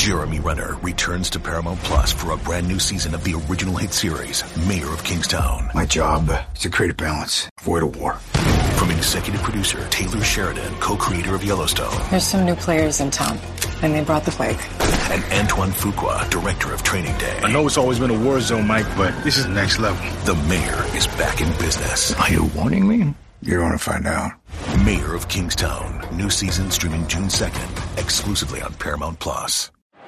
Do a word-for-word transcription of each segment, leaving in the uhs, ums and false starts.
Jeremy Renner returns to Paramount Plus for a brand new season of the original hit series, Mayor of Kingstown. My job is to create a balance, avoid a war. From executive producer Taylor Sheridan, co-creator of Yellowstone. There's some new players in town, and they brought the plague. And Antoine Fuqua, director of Training Day. I know it's always been a war zone, Mike, but this is next level. The Mayor is back in business. Are you warning me? You don't want to find out. Mayor of Kingstown. New season streaming June second, exclusively on Paramount Plus.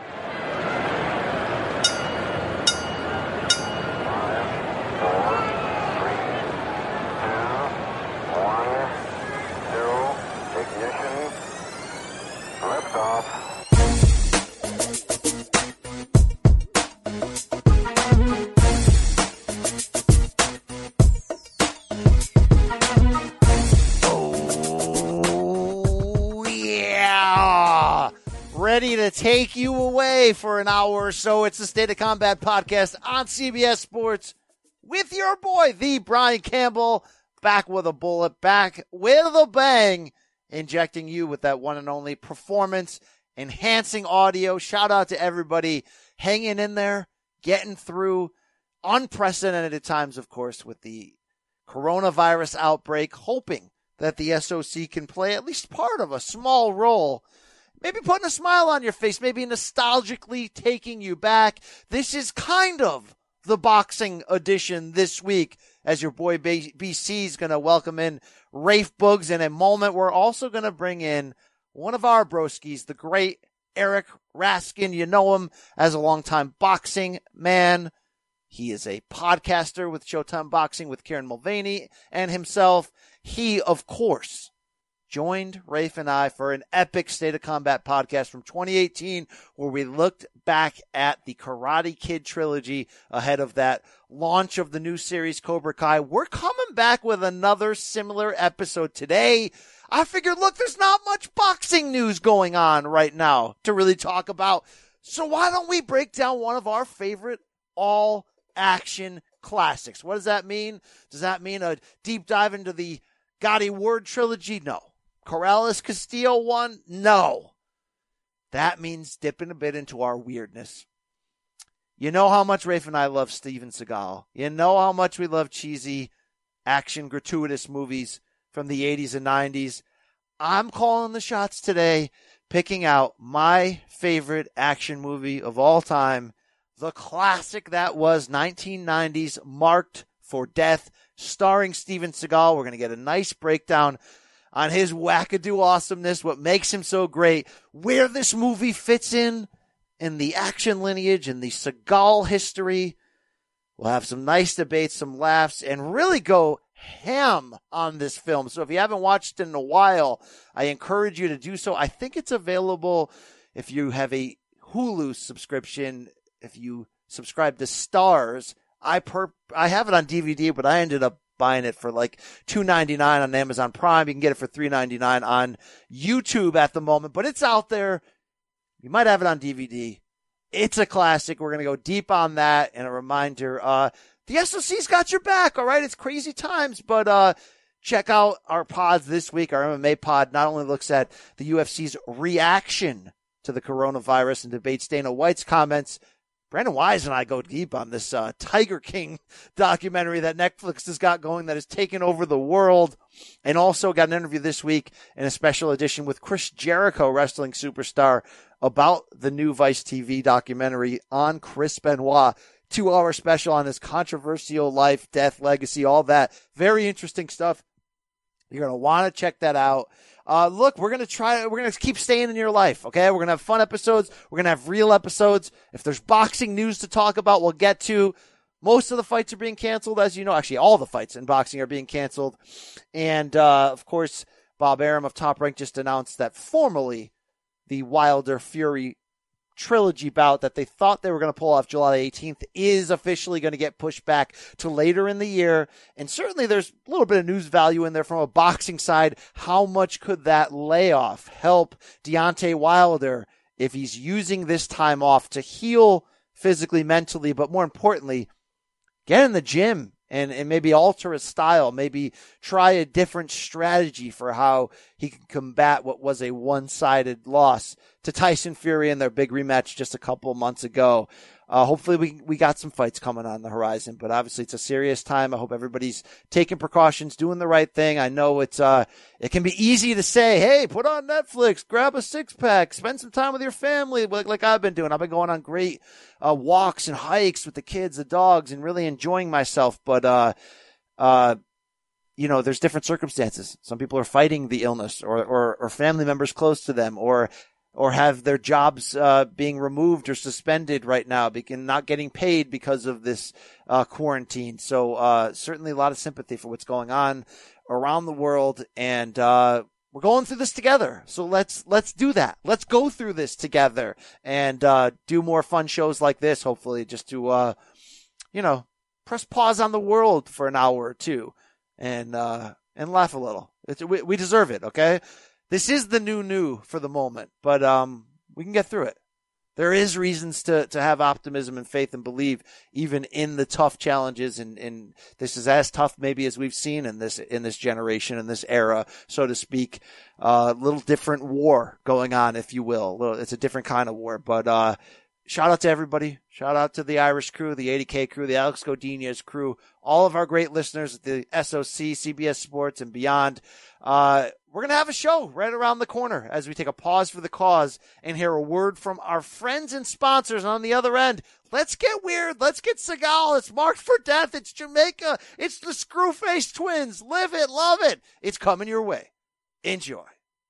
Ready to take you away for an hour or so. It's the State of Combat podcast on C B S Sports with your boy, the Brian Campbell, back with a bullet, back with a bang, injecting you with that one and only performance enhancing audio. Shout out to everybody hanging in there, getting through unprecedented times, of course, with the coronavirus outbreak, hoping that the S O C can play at least part of a small role. Maybe putting a smile on your face, maybe nostalgically taking you back. This is kind of the boxing edition this week, as your boy B C is going to welcome in Rafe Boogs in a moment. We're also going to bring in one of our broskies, the great Eric Raskin. You know him as a longtime boxing man. He is a podcaster with Showtime Boxing with Kieran Mulvaney and himself. He, of course, joined Rafe and I for an epic State of Combat podcast from twenty eighteen, where we looked back at the Karate Kid trilogy ahead of that launch of the new series Cobra Kai. We're coming back with another similar episode today. I figured, look, there's not much boxing news going on right now to really talk about. So why don't we break down one of our favorite all-action classics? What does that mean? Does that mean a deep dive into the Gotti Ward trilogy? No. Corrales Castillo one? No. That means dipping a bit into our weirdness. You know how much Rafe and I love Steven Seagal. You know how much we love cheesy, action, gratuitous movies from the eighties and nineties. I'm calling the shots today, picking out my favorite action movie of all time, the classic that was nineteen nineties, Marked for Death, starring Steven Seagal. We're going to get a nice breakdown on his wackadoo awesomeness, what makes him so great, where this movie fits in in the action lineage and the Seagal history. We'll have some nice debates, some laughs, and really go ham on this film. So if you haven't watched it in a while, I encourage you to do so. I think it's available if you have a Hulu subscription, if you subscribe to Stars. I per I have it on D V D, but I ended up buying it for like two ninety-nine on Amazon Prime. You can get it for three ninety-nine on YouTube at the moment, but it's out there. You might have it on D V D. It's a classic. We're going to go deep on that. And a reminder, uh, the S O C's got your back. All right. It's crazy times, but, uh, check out our pods this week. Our M M A pod not only looks at the U F C's reaction to the coronavirus and debates Dana White's comments. Brandon Wise and I go deep on this uh, Tiger King documentary that Netflix has got going that has taken over the world. And also got an interview this week in a special edition with Chris Jericho, wrestling superstar, about the new Vice T V documentary on Chris Benoit. Two-hour special on his controversial life, death, legacy, all that. Very interesting stuff. You're going to want to check that out. Uh, look, we're going to try, we're going to keep staying in your life. Okay. We're going to have fun episodes. We're going to have real episodes. If there's boxing news to talk about, we'll get to. Most of the fights are being canceled, as you know. Actually, all the fights in boxing are being canceled. And, uh, of course, Bob Arum of Top Rank just announced that formally the Wilder Fury trilogy bout that they thought they were going to pull off July eighteenth is officially going to get pushed back to later in the year. And certainly there's a little bit of news value in there from a boxing side. How much could that layoff help Deontay Wilder if he's using this time off to heal physically, mentally, but more importantly, get in the gym and, and maybe alter his style, maybe try a different strategy for how he can combat what was a one-sided loss to Tyson Fury in their big rematch just a couple of months ago. Uh, hopefully we, we got some fights coming on the horizon, but obviously it's a serious time. I hope everybody's taking precautions, doing the right thing. I know it's, uh, it can be easy to say, hey, put on Netflix, grab a six pack, spend some time with your family, like, like I've been doing. I've been going on great, uh, walks and hikes with the kids, the dogs, and really enjoying myself. But, uh, uh, you know, there's different circumstances. Some people are fighting the illness or, or, or family members close to them, or, or have their jobs uh, being removed or suspended right now, because not getting paid because of this uh, quarantine. So uh, certainly a lot of sympathy for what's going on around the world, and uh, we're going through this together. So let's let's do that. Let's go through this together and uh, do more fun shows like this. Hopefully, just to uh, you know, press pause on the world for an hour or two and uh, and laugh a little. It's, we, we deserve it. Okay. This is the new new for the moment, but um, we can get through it. There is reasons to, to have optimism and faith and believe even in the tough challenges, and, and this is as tough maybe as we've seen in this in this generation, in this era, so to speak. A uh, little different war going on, if you will. Little, it's a different kind of war, but uh, shout out to everybody. Shout out to the Irish crew, the eighty K crew, the Alex Godinez crew, all of our great listeners at the S O C, C B S Sports, and beyond. Uh, we're going to have a show right around the corner as we take a pause for the cause and hear a word from our friends and sponsors on the other end. Let's get weird. Let's get Seagal. It's Marked for Death. It's Jamaica. It's the Screwface Twins. Live it. Love it. It's coming your way. Enjoy.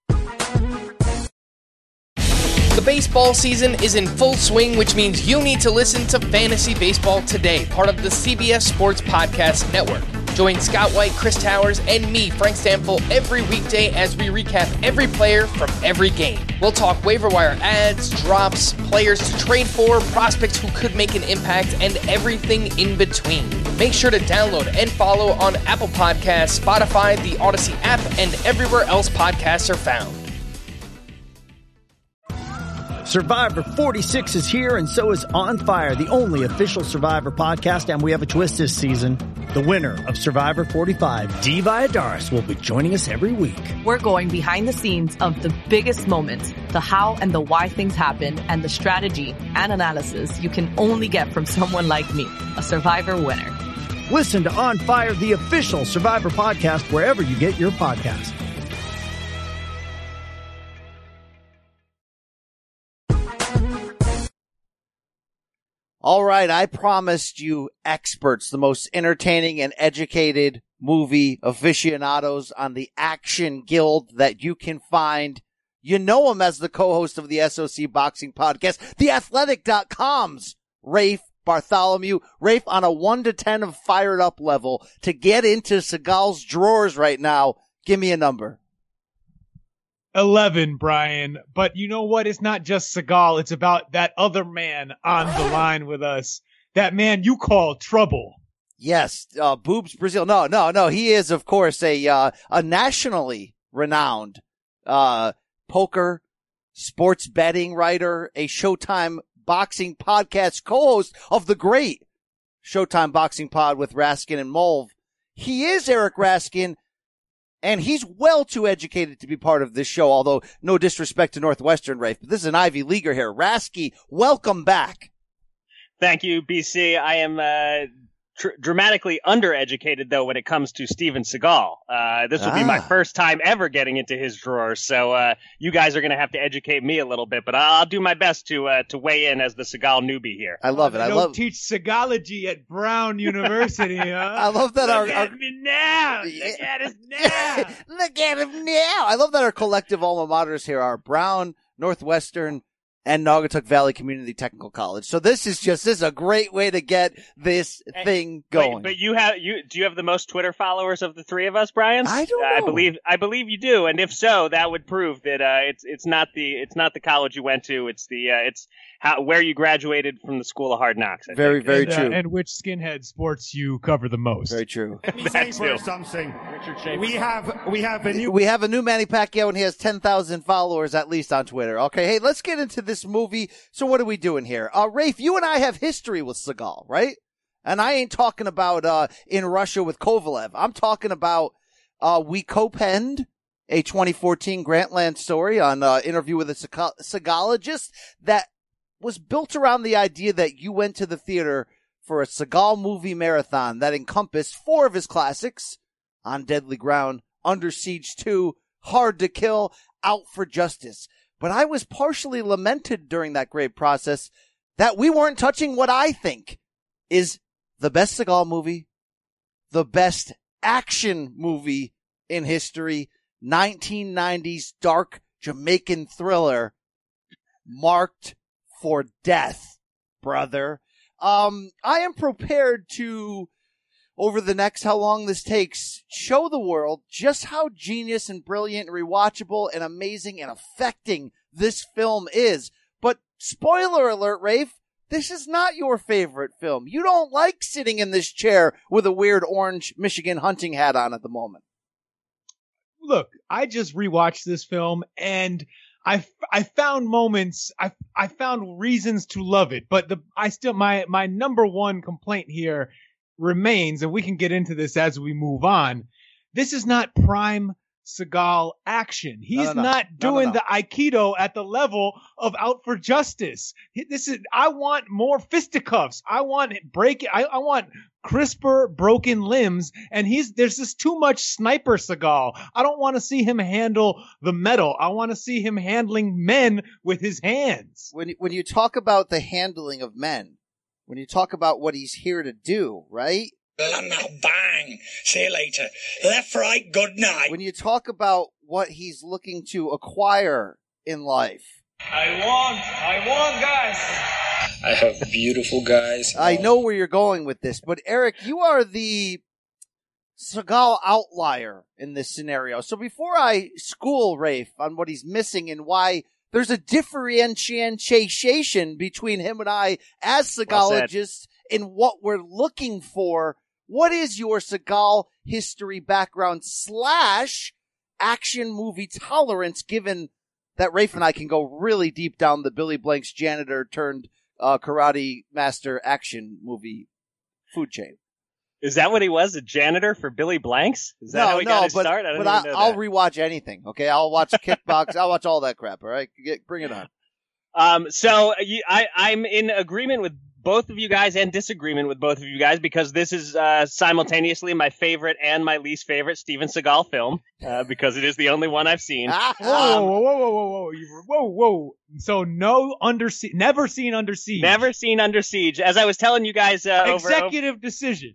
The baseball season is in full swing, which means you need to listen to Fantasy Baseball Today, part of the C B S Sports Podcast Network. Join Scott White, Chris Towers, and me, Frank Stample, every weekday as we recap every player from every game. We'll talk waiver wire ads, drops, players to trade for, prospects who could make an impact, and everything in between. Make sure to download and follow on Apple Podcasts, Spotify, the Odyssey app, and everywhere else podcasts are found. Survivor forty-six is here, and so is On Fire, the only official Survivor podcast, and we have a twist this season. The winner of Survivor forty-five, Dee Valladares, will be joining us every week. We're going behind the scenes of the biggest moments, the how and the why things happen, and the strategy and analysis you can only get from someone like me, a Survivor winner. Listen to On Fire, the official Survivor podcast, wherever you get your podcast. All right, I promised you experts, the most entertaining and educated movie aficionados on the Action Guild that you can find. You know him as the co-host of the S O C Boxing Podcast, the athletic dot com's Rafe Bartholomew. Rafe, on a one to ten of fired up level, to get into Seagal's drawers right now, give me a number. eleven, Brian. But you know what? It's not just Seagal. It's about that other man on the line with us. That man you call Trouble. Yes, uh, Boobs Brazil. No, no, no. He is, of course, a uh, a nationally renowned uh poker, sports betting writer, a Showtime Boxing Podcast co-host of the great Showtime Boxing Pod with Raskin and Mulv. He is Eric Raskin. And he's well too educated to be part of this show, although no disrespect to Northwestern, Rafe, but this is an Ivy Leaguer here. Rasky, welcome back. Thank you, B C. I am uh, tr- dramatically undereducated, though, when it comes to Steven Seagal. Uh, this will ah. be my first time ever getting into his drawers, so uh, you guys are going to have to educate me a little bit, but I'll do my best to uh, to weigh in as the Seagal newbie here. I love it. I I don't love teach Segology at Brown University, huh? I love that Look our, at our... me now. Look at us now. Look at him now. I love that our collective alma maters here are Brown, Northwestern, and Naugatuck Valley Community Technical College. So this is just, this is a great way to get this thing going. Wait, but you have, you, do you have the most Twitter followers of the three of us, Brian? I don't know. Uh, I believe, I believe you do. And if so, that would prove that, uh, it's, it's not the, it's not the college you went to. It's the, uh, it's how, where you graduated from the School of Hard Knocks. I very, think. very and, true. Uh, and which skinhead sports you cover the most. Very true. Let me say for something. We have, we have a new, we have a new Manny Pacquiao, and he has ten thousand followers at least on Twitter. Okay. Hey, let's get into this movie. So what are we doing here? Uh, Rafe, you and I have history with Seagal, right? And I ain't talking about uh, In Russia with Kovalev. I'm talking about uh, we co-penned a twenty fourteen Grantland story on uh, Interview with a Seagalologist that was built around the idea that you went to the theater for a Seagal movie marathon that encompassed four of his classics: On Deadly Ground, Under Siege two, Hard to Kill, Out for Justice. But I was partially lamented during that great process that we weren't touching what I think is the best Seagal movie, the best action movie in history, nineteen nineties dark Jamaican thriller, Marked for Death, brother. Um, I am prepared to, over the next how long this takes, show the world just how genius and brilliant and rewatchable and amazing and affecting this film is. But spoiler alert, Rafe, this is not your favorite film. You don't like sitting in this chair with a weird orange Michigan hunting hat on at the moment. Look, I just rewatched this film and I, I found moments, I, I found reasons to love it, but the, I still, my, my number one complaint here remains, and we can get into this as we move on. This is not prime Seagal action. He's no, no, no. not doing no, no, no. the Aikido at the level of Out for Justice. This is, I want more fisticuffs. I want break. I, I want crisper broken limbs. And he's, there's just too much sniper Seagal. I don't want to see him handle the metal. I want to see him handling men with his hands. When, when you talk about the handling of men, when you talk about what he's here to do, right? Bang! See you later. Left, right, good night. When you talk about what he's looking to acquire in life. I want, I want guys. I have beautiful guys. I know where you're going with this, but Eric, you are the Seagal outlier in this scenario. So before I school Rafe on what he's missing and why there's a differentiation between him and I as Seagologists in what we're looking for, what is your Seagal history background slash action movie tolerance, given that Rafe and I can go really deep down the Billy Blanks janitor turned uh, karate master action movie food chain? Is that what he was, a janitor for Billy Blanks? Is that no, how he no, got his but, start? I don't but even I, know I'll that. rewatch anything, okay? I'll watch Kickbox. I'll watch all that crap, all right? Get, bring it on. Um, so you, I, I'm in agreement with both of you guys and disagreement with both of you guys because this is uh, simultaneously my favorite and my least favorite Steven Seagal film uh, because it is the only one I've seen. Whoa, whoa, whoa, whoa, whoa, whoa, whoa, whoa, whoa. So no Under Siege, never seen Under Siege. Never seen Under Siege. As I was telling you guys, uh, executive over, decision.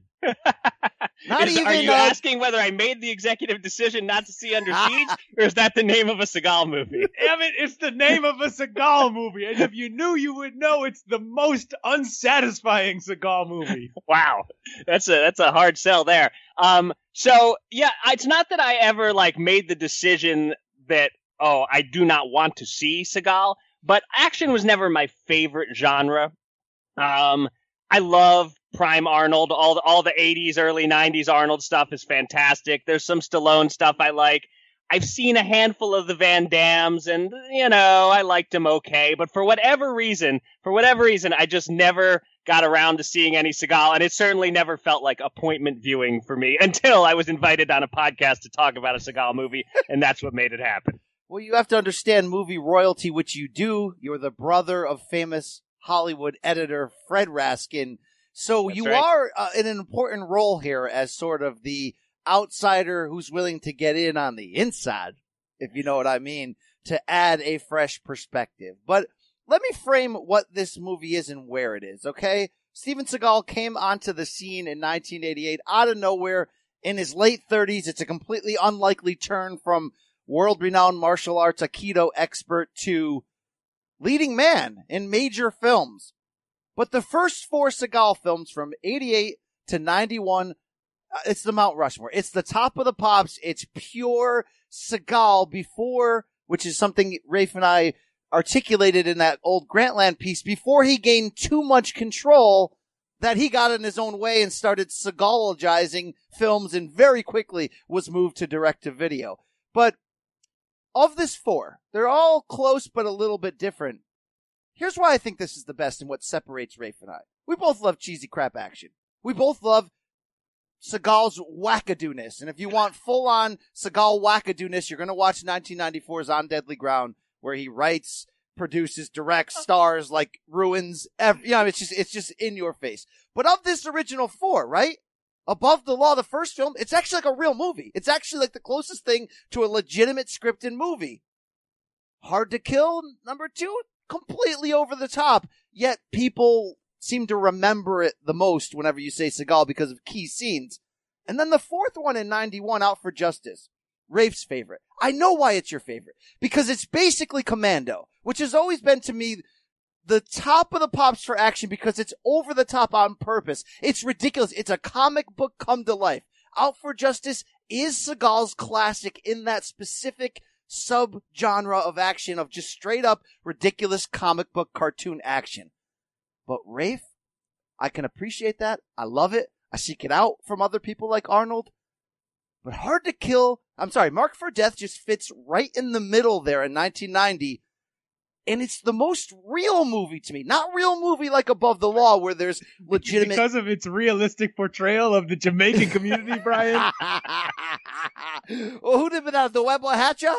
Not is, even are you uh, asking whether I made the executive decision not to see Under Siege, or is that the name of a Seagal movie? Damn it, it's the name of a Seagal movie, and if you knew, you would know it's the most unsatisfying Seagal movie. Wow, that's a that's a hard sell there. Um, so yeah, it's not that I ever like made the decision that oh I do not want to see Seagal, but action was never my favorite genre. Um, I love Prime Arnold. All the, all the eighties, early nineties Arnold stuff is fantastic. There's some Stallone stuff I like. I've seen a handful of the Van Dams and, you know, I liked them okay. But for whatever reason, for whatever reason, I just never got around to seeing any Seagal. And it certainly never felt like appointment viewing for me until I was invited on a podcast to talk about a Seagal movie. And that's what made it happen. Well, you have to understand movie royalty, which you do. You're the brother of famous Hollywood editor Fred Raskin. So That's you right. are uh, in an important role here as sort of the outsider who's willing to get in on the inside, if you know what I mean, to add a fresh perspective. But let me frame what this movie is and where it is, okay? Steven Seagal came onto the scene in nineteen eighty-eight out of nowhere in his late thirties. It's a completely unlikely turn from world-renowned martial arts Aikido expert to leading man in major films. But the first four Seagal films from eighty-eight to ninety-one, it's the Mount Rushmore. It's the top of the pops. It's pure Seagal before, which is something Rafe and I articulated in that old Grantland piece, before he gained too much control that he got in his own way and started Seagalogizing films and very quickly was moved to direct-to-video. But of this four, they're all close but a little bit different. Here's why I think this is the best and what separates Rafe and I. We both love cheesy crap action. we both love Seagal's wackadoo-ness. And if you want full-on Seagal wackadoo-ness, you're going to watch nineteen ninety-four's On Deadly Ground, where he writes, produces, directs, stars, like ruins. Every, you know, it's just, it's just in your face. But of this original four, right? Above the Law, the first film, it's actually like a real movie. It's actually like the closest thing to a legitimate scripted movie. Hard to Kill, number two, completely over the top. Yet people seem to remember it the most whenever you say Seagal because of key scenes. And then the fourth one in ninety-one, Out for Justice. Rafe's favorite. I know why it's your favorite. Because it's basically Commando, which has always been to me the top of the pops for action because it's over the top on purpose. It's ridiculous. It's a comic book come to life. Out for Justice is Seagal's classic in that specific sub-genre of action of just straight up ridiculous comic book cartoon action. But Rafe, I can appreciate that. I love it. I seek it out from other people like Arnold. But Hard to Kill, I'm sorry, Marked for Death just fits right in the middle there in nineteen ninety. And it's the most real movie to me. Not real movie like Above the Law where there's legitimate... Because of its realistic portrayal of the Jamaican community, Brian? Well, who did that? The Webo Hatcha?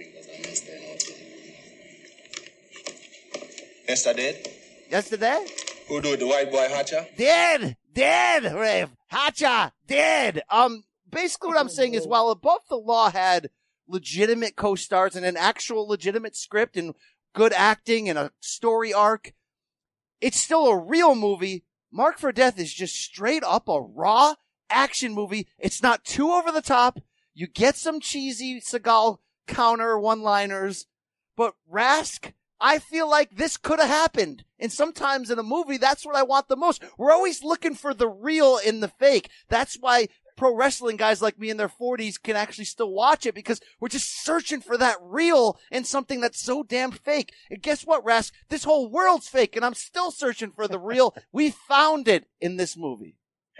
Yesterday? Yesterday? Who do it, the white boy Hatcha? Dead! Dead, Rafe! Hatcha! Dead! Um, basically what I'm saying is while Above the Law had legitimate co-stars and an actual legitimate script and good acting and a story arc, it's still a real movie. Marked for Death is just straight up a raw action movie. It's not too over the top. You get some cheesy Seagal counter one-liners, but Rask, I feel like this could have happened. And sometimes in a movie, that's what I want the most. We're always looking for the real in the fake. That's why pro wrestling guys like me in their forties can actually still watch it because we're just searching for that real in something that's so damn fake. And guess what, Rask? This whole world's fake and I'm still searching for the real. We found it in this movie.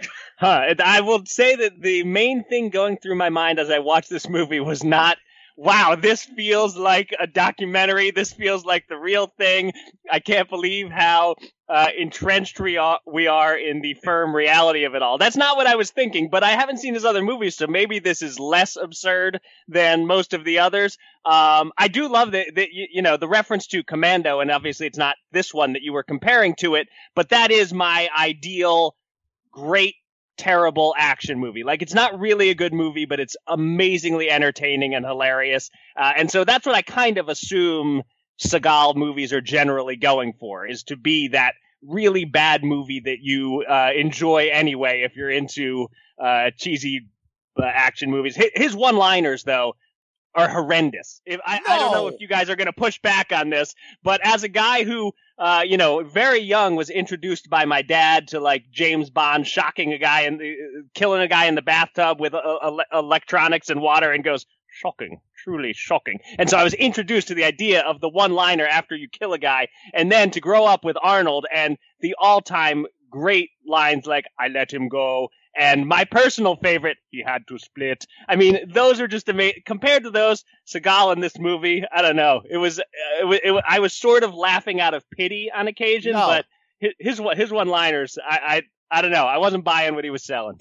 Huh. I will say that the main thing going through my mind as I watched this movie was not, wow, this feels like a documentary. This feels like the real thing. I can't believe how uh, entrenched we are, we are in the firm reality of it all. That's not what I was thinking, but I haven't seen his other movies, so maybe this is less absurd than most of the others. Um, I do love the, the, you know, the reference to Commando, and obviously it's not this one that you were comparing to it, but that is my ideal great terrible action movie. Like, it's not really a good movie, but it's amazingly entertaining and hilarious. Uh, and so that's what I kind of assume Seagal movies are generally going for, is to be that really bad movie that you uh, enjoy anyway if you're into uh, cheesy uh, action movies. His, his one-liners, though, are horrendous. If, I, no. I don't know if you guys are going to push back on this, but as a guy who, uh, you know, very young was introduced by my dad to like James Bond shocking a guy and uh, killing a guy in the bathtub with uh, uh, electronics and water and goes, shocking, truly shocking. And so I was introduced to the idea of the one-liner after you kill a guy, and then to grow up with Arnold and the all-time great lines like, I let him go. And my personal favorite, he had to split. I mean, those are just amazing. Compared to those, Seagal in this movie, I don't know. It was, it was, it was I was sort of laughing out of pity on occasion, no. but his, his his one-liners, I, I I don't know. I wasn't buying what he was selling.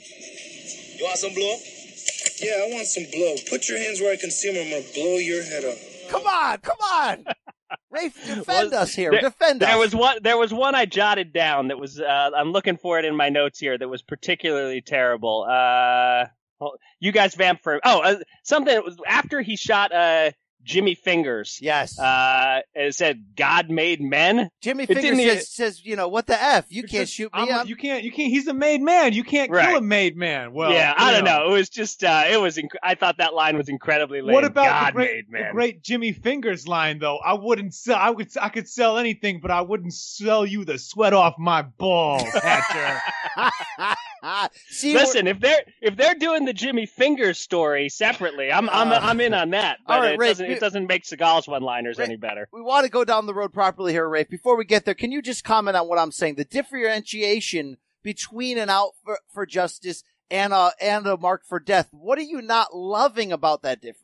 You want some blow? Yeah, I want some blow. Put your hands where I can see them. I'm gonna blow your head off. Come on, come on. Rafe, defend was, us here. There, defend there us. Was one, there was one I jotted down that was, uh, I'm looking for it in my notes here, that was particularly terrible. Uh, you guys vamp for, oh, uh, something that was after he shot uh, Jimmy Fingers. Yes. Uh, it said, God made men. Jimmy Fingers says, says, you know, what the F? You can't just, shoot me I'm, up. You can't, you can't, he's a made man. You can't right. kill a made man. Well, yeah, I don't know. know. It was just, uh, it was, inc- I thought that line was incredibly lame. What about God the great, made man. the great Jimmy Fingers line, though? I wouldn't sell, I would, I could sell anything, but I wouldn't sell you the sweat off my balls, Hatcher. See, Listen, if they're if they're doing the Jimmy Fingers story separately, I'm I'm uh, I'm in on that. But all right, it Rafe, doesn't it doesn't make Seagal's one-liners Rafe, any better. We want to go down the road properly here, Rafe. Before we get there, can you just comment on what I'm saying? The differentiation between an Out for, for Justice and a and a Marked for Death. What are you not loving about that difference?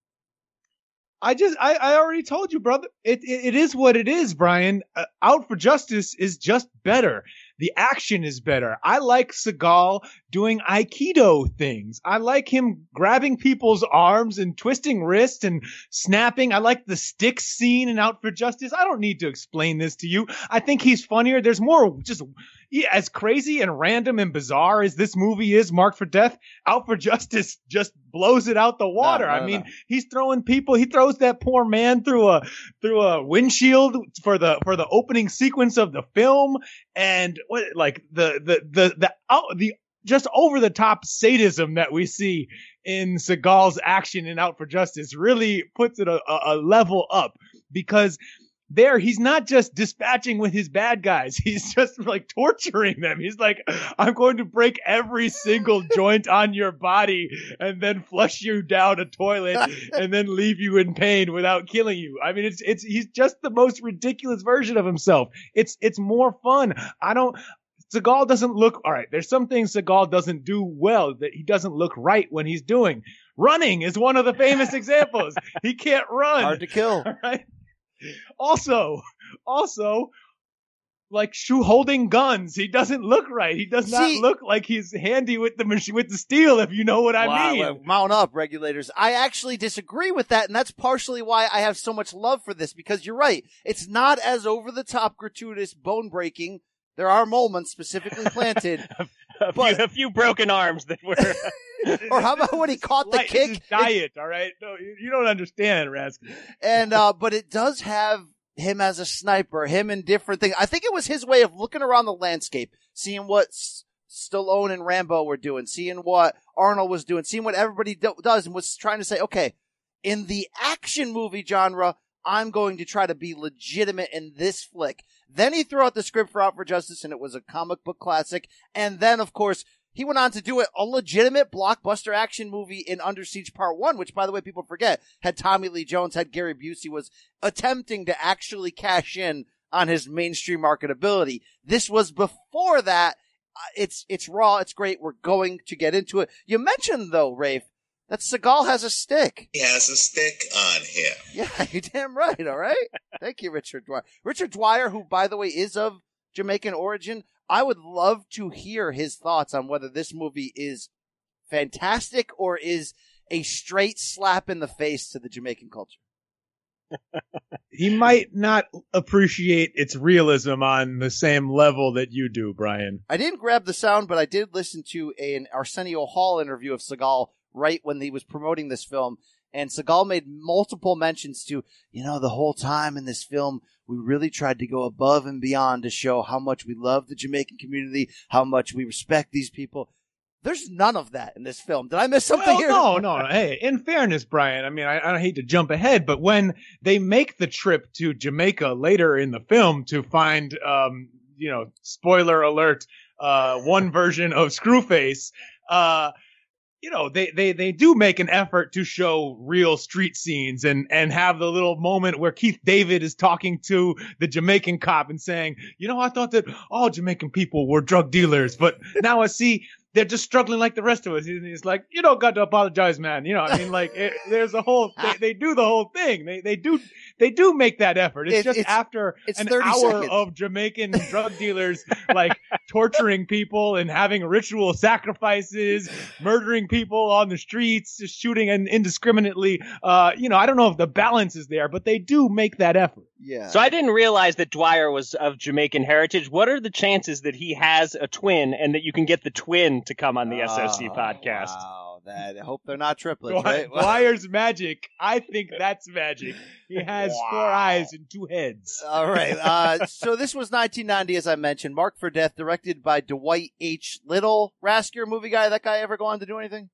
I just, I, I already told you, brother. It, it, it is what it is, Brian. Uh, Out for Justice is just better. The action is better. I like Seagal doing Aikido things. I like him grabbing people's arms and twisting wrists and snapping. I like the stick scene in Out for Justice. I don't need to explain this to you. I think he's funnier. There's more just yeah, as crazy and random and bizarre as this movie is, Marked for Death, Out for Justice just blows it out the water. No, no, I mean, no. he's throwing people. He throws that poor man through a through a windshield for the for the opening sequence of the film, and what like the the the the the, the just over the top sadism that we see in Seagal's action in Out for Justice really puts it a, a level up, because there he's not just dispatching with his bad guys. He's just like torturing them. He's like, I'm going to break every single joint on your body and then flush you down a toilet and then leave you in pain without killing you. I mean, it's, it's, he's just the most ridiculous version of himself. It's, it's more fun. I don't, Seagal doesn't look, all right, there's some things Seagal doesn't do well, that he doesn't look right when he's doing. Running is one of the famous examples. He can't run. Hard to kill. All right. Also, also, like shoe holding guns, he doesn't look right. He does not See, look like he's handy with the machine, with the steel, if you know what I wow, mean. Well, mount up, regulators. I actually disagree with that, and that's partially why I have so much love for this, because you're right. It's not as over the top, gratuitous, bone breaking. There are moments specifically planted, a, but few, a few broken arms that were. Or how about when he caught the like, kick? It's diet, all right? No, you, you don't understand, Raskin. And uh, but it does have him as a sniper, him in different things. I think it was his way of looking around the landscape, seeing what S- Stallone and Rambo were doing, seeing what Arnold was doing, seeing what everybody do- does, and was trying to say, okay, in the action movie genre, I'm going to try to be legitimate in this flick. Then he threw out the script for Out for Justice, and it was a comic book classic. And then, of course, he went on to do it, a legitimate blockbuster action movie in Under Siege Part one, which, by the way, people forget, had Tommy Lee Jones, had Gary Busey, was attempting to actually cash in on his mainstream marketability. This was before that. Uh, it's it's raw. It's great. We're going to get into it. You mentioned, though, Rafe, that Seagal has a stick. He has a stick on him. Yeah, you're damn right, all right? Thank you, Richard Dwyer. Richard Dwyer, who, by the way, is of Jamaican origin, I would love to hear his thoughts on whether this movie is fantastic or is a straight slap in the face to the Jamaican culture. He might not appreciate its realism on the same level that you do, Brian. I didn't grab the sound, but I did listen to an Arsenio Hall interview of Seagal right when he was promoting this film. And Seagal made multiple mentions to, you know, the whole time in this film, we really tried to go above and beyond to show how much we love the Jamaican community, how much we respect these people. There's none of that in this film. Did I miss something well, here? No, no. Hey, in fairness, Brian, I mean, I, I hate to jump ahead, but when they make the trip to Jamaica later in the film to find, um, you know, spoiler alert, uh, one version of Screwface, uh, you know, they, they, they do make an effort to show real street scenes and, and have the little moment where Keith David is talking to the Jamaican cop and saying, you know, I thought that all Jamaican people were drug dealers, but now I see they're just struggling like the rest of us. And he's like, you don't got to apologize, man. You know, I mean, like, it, there's a whole, they, they do the whole thing. They, they do, they do make that effort. It's it, just it's, after it's an hour seconds. of Jamaican drug dealers, like, torturing people and having ritual sacrifices, murdering people on the streets, just shooting and indiscriminately. Uh, you know, I don't know if the balance is there, but they do make that effort. Yeah. So I didn't realize that Dwyer was of Jamaican heritage. What are the chances that he has a twin and that you can get the twin to come on the S O C oh, podcast? Wow, that, I hope they're not triplets, Dwyer, right? Dwyer's magic. I think that's magic. He has wow. four eyes and two heads. All right. Uh, so this was nineteen ninety, as I mentioned. Marked for Death, directed by Dwight H. Little. Rasker, movie guy. That guy ever go on to do anything?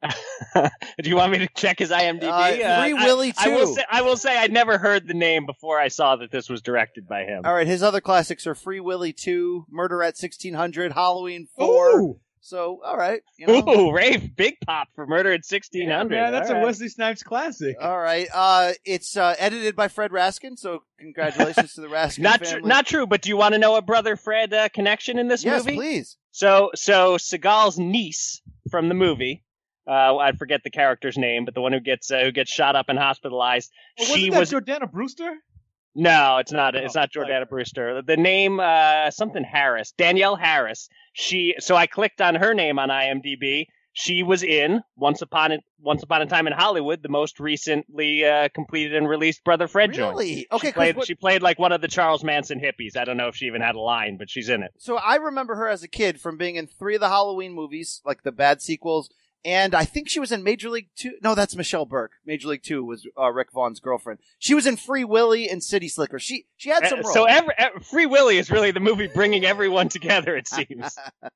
Do you want me to check his I M D B? Uh, Free uh, Willy I, two. I will, say, I will say I never heard the name before I saw that this was directed by him. All right, his other classics are Free Willy two, Murder at sixteen hundred, Halloween four. Ooh. So, all right. You know. Ooh, Rafe, big pop for Murder at sixteen hundred. Yeah, man, that's all a right. Wesley Snipes classic. All right. Uh, it's uh, edited by Fred Raskin, so congratulations to the Raskin not family. Tr- not true, but do you want to know a Brother Fred uh, connection in this yes, movie? Yes, please. So, so Seagal's niece from the movie, Uh, I forget the character's name, but the one who gets uh, who gets shot up and hospitalized. Well, she wasn't that was Jordana Brewster. No, it's not. It's not Jordana Brewster. The name, uh, something Harris, Danielle Harris. She. So I clicked on her name on IMDb. She was in Once Upon a Once Upon a Time in Hollywood, the most recently uh, completed and released Brother Fred joint. Really? Okay. She played, what... she played like one of the Charles Manson hippies. I don't know if she even had a line, but she's in it. So I remember her as a kid from being in three of the Halloween movies, like the bad sequels. And I think she was in Major League Two. No, that's Michelle Burke. Major League Two was uh, Rick Vaughn's girlfriend. She was in Free Willy and City Slicker. She she had some uh, roles. So every, uh, Free Willy is really the movie bringing everyone together, it seems.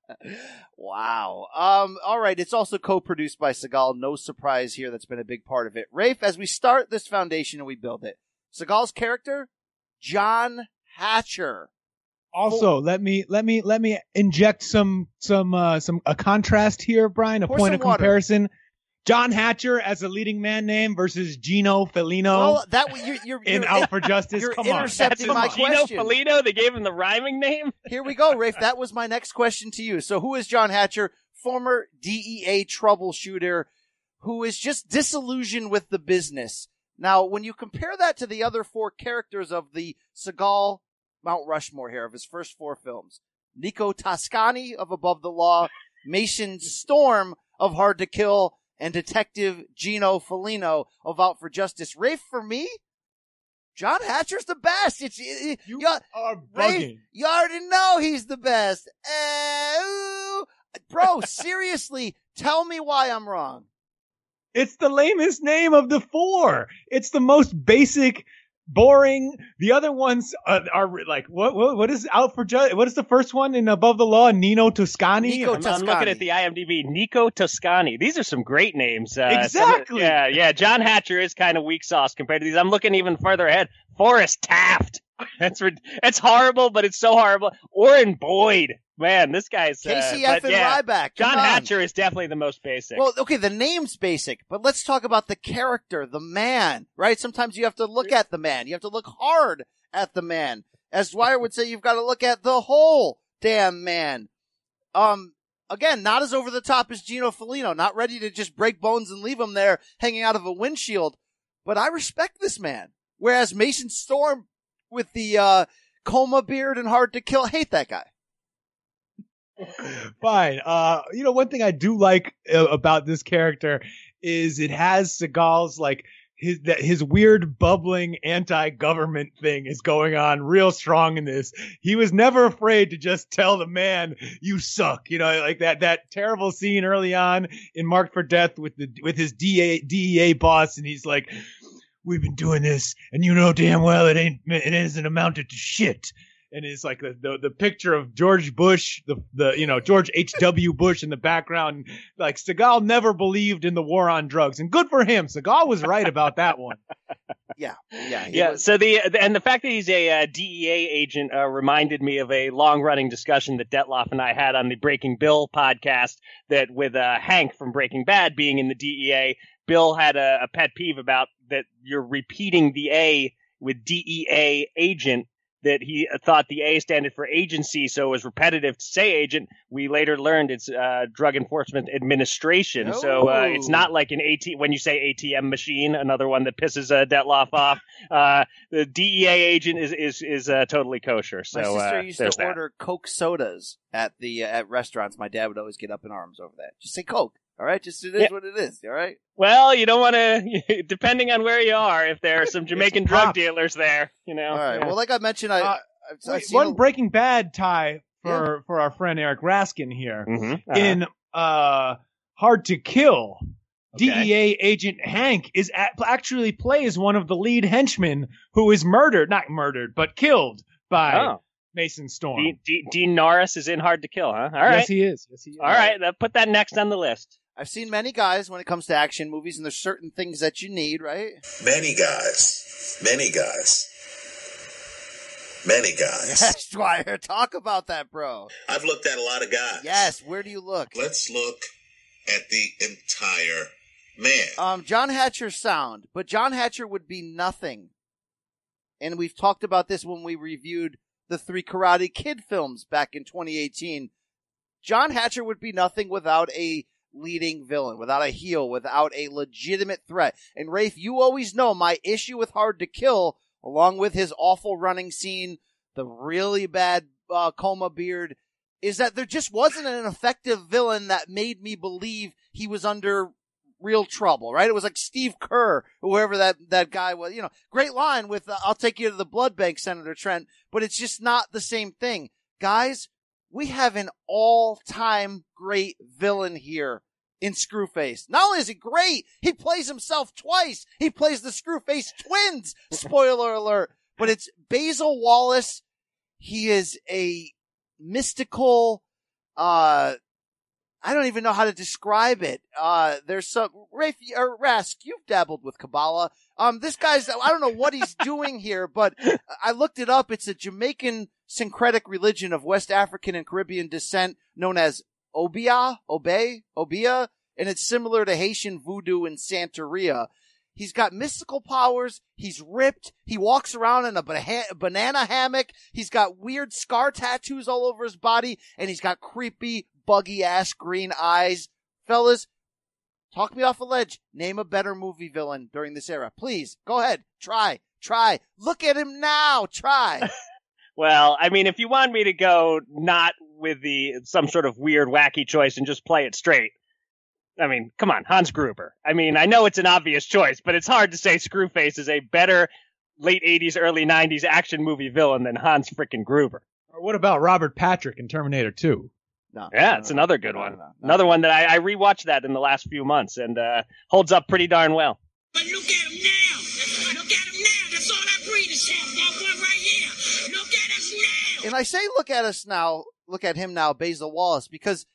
Wow. Um. All right. It's also co-produced by Seagal. No surprise here. That's been a big part of it. Rafe, as we start this foundation and we build it, Seagal's character, John Hatcher. Also, let me let me let me inject some some uh, some a contrast here, Brian. A Pour point of some water. comparison. John Hatcher as a leading man name versus Gino Felino. Well, that you're, you're, in you're Out for Justice. You're Come intercepting on, my Gino question. Felino, they gave him the rhyming name. Here we go, Rafe. That was my next question to you. So, who is John Hatcher, former D E A troubleshooter, who is just disillusioned with the business? Now, when you compare that to the other four characters of the Seagal Mount Rushmore here of his first four films, Nico Toscani of Above the Law, Mason Storm of Hard to Kill, and Detective Gino Felino of Out for Justice. Rafe, for me, John Hatcher's the best. It's it, You you, are Rafe, bugging. you already know he's the best. Uh, ooh. Bro, seriously, tell me why I'm wrong. It's the lamest name of the four. It's the most basic, boring. The other ones uh, are like, what, what? What is Out for Justice? What is the first one in Above the Law? Nino Toscani. Nico I'm, I'm looking at the IMDb. Nico Toscani. These are some great names. Uh, Exactly. some- yeah, yeah. John Hatcher is kind of weak sauce compared to these. I'm looking even further ahead. Forrest Taft. That's rid- that's horrible, but it's so horrible. Orrin Boyd. Man, this guy's uh, Casey F. but and yeah, Ryback. John Come on. Hatcher is definitely the most basic. Well, okay, the name's basic, but let's talk about the character, the man, right? Sometimes you have to look at the man. You have to look hard at the man. As Dwyer would say, you've got to look at the whole damn man. Um, again, not as over the top as Gino Felino, not ready to just break bones and leave him there hanging out of a windshield. But I respect this man. Whereas Mason Storm with the, uh, coma beard and Hard to Kill, hate that guy. Fine. Uh, you know, one thing I do like uh, about this character is it has Seagal's like his that his weird bubbling anti-government thing is going on real strong in this. He was never afraid to just tell the man, "You suck." You know, like that that terrible scene early on in Marked for Death with the with his D A, D E A boss, and he's like, "We've been doing this, and you know damn well it ain't it isn't amounted to shit." And it's like the, the the picture of George Bush, the the you know George H W Bush in the background. Like Seagal never believed in the war on drugs, and good for him. Seagal was right about that one. Yeah, yeah, yeah. was- So the and the fact that he's a uh, D E A agent uh, reminded me of a long running discussion that Detloff and I had on the Breaking Bill podcast. That with uh, Hank from Breaking Bad being in the D E A, Bill had a, a pet peeve about that you're repeating the A with D E A agent. That he thought the A standard for agency, so it was repetitive to say agent. We later learned it's uh, Drug Enforcement Administration. Oh. So uh, it's not like an A T when you say A T M machine, another one that pisses uh, Detloff off. Uh, the D E A agent is is is uh, totally kosher. So my sister uh, used there's to that. order Coke sodas at the uh, at restaurants. My dad would always get up in arms over that. Just say Coke, all right? Just it is Yeah. what it is, all right? Well, you don't want to, depending on where you are, if there are some Jamaican drug props. dealers there, you know. All right. Yeah. Well, like I mentioned, I Uh, I've, I've Wait, seen one a- Breaking Bad tie for for our friend Eric Raskin here. Mhm. Uh-huh. In uh, Hard to Kill, Okay. D E A agent Hank is at, actually plays one of the lead henchmen who is murdered, not murdered, but killed by Oh. Mason Storm. D- D- Dean Norris is in Hard to Kill, huh? All right. Yes, he is. Yes, he is. All right. uh, Put that next on the list. I've seen many guys when it comes to action movies, and there's certain things that you need, right? Many guys. Many guys. Many guys. Yes, Dwyer, talk about that, bro. I've looked at a lot of guys. Yes, where do you look? Let's look at the entire man. Um, John Hatcher's sound, but John Hatcher would be nothing. And we've talked about this when we reviewed the three Karate Kid films back in twenty eighteen. John Hatcher would be nothing without a leading villain, without a heel, without a legitimate threat. And Rafe, you always know my issue with Hard to Kill along with his awful running scene, the really bad uh, coma beard, is that there just wasn't an effective villain that made me believe he was under real trouble, right? It was like Steve Kerr, whoever that, that guy was, you know, great line with, uh, I'll take you to the blood bank, Senator Trent, but it's just not the same thing. Guys, we have an all-time great villain here in Screwface. Not only is he great, he plays himself twice. He plays the Screwface twins. Spoiler alert. But it's Basil Wallace. He is a mystical, uh, I don't even know how to describe it. Uh, there's some, Rafe, or Rask, you've dabbled with Kabbalah. Um, this guy's, I don't know what he's doing here, but I looked it up. It's a Jamaican syncretic religion of West African and Caribbean descent known as Obia, Obey, Obia, and it's similar to Haitian voodoo and Santeria. He's got mystical powers. He's ripped. He walks around in a ba- banana hammock. He's got weird scar tattoos all over his body, and he's got creepy, buggy-ass green eyes. Fellas, talk me off a ledge. Name a better movie villain during this era. Please, go ahead. Try. Try. Look at him now. Try. Well, I mean, if you want me to go not with the some sort of weird, wacky choice and just play it straight, I mean, come on, Hans Gruber. I mean, I know it's an obvious choice, but it's hard to say Screwface is a better late eighties, early nineties action movie villain than Hans frickin' Gruber. Or what about Robert Patrick in Terminator two? No, yeah, no, it's no, another good no, one. no, no, no. Another one that I, I rewatched that in the last few months and uh, holds up pretty darn well. But look at him now. Look at him now. That's all I breathe is him. That one right here. Look at us now. And I say look at us now, look at him now, Basil Wallace, because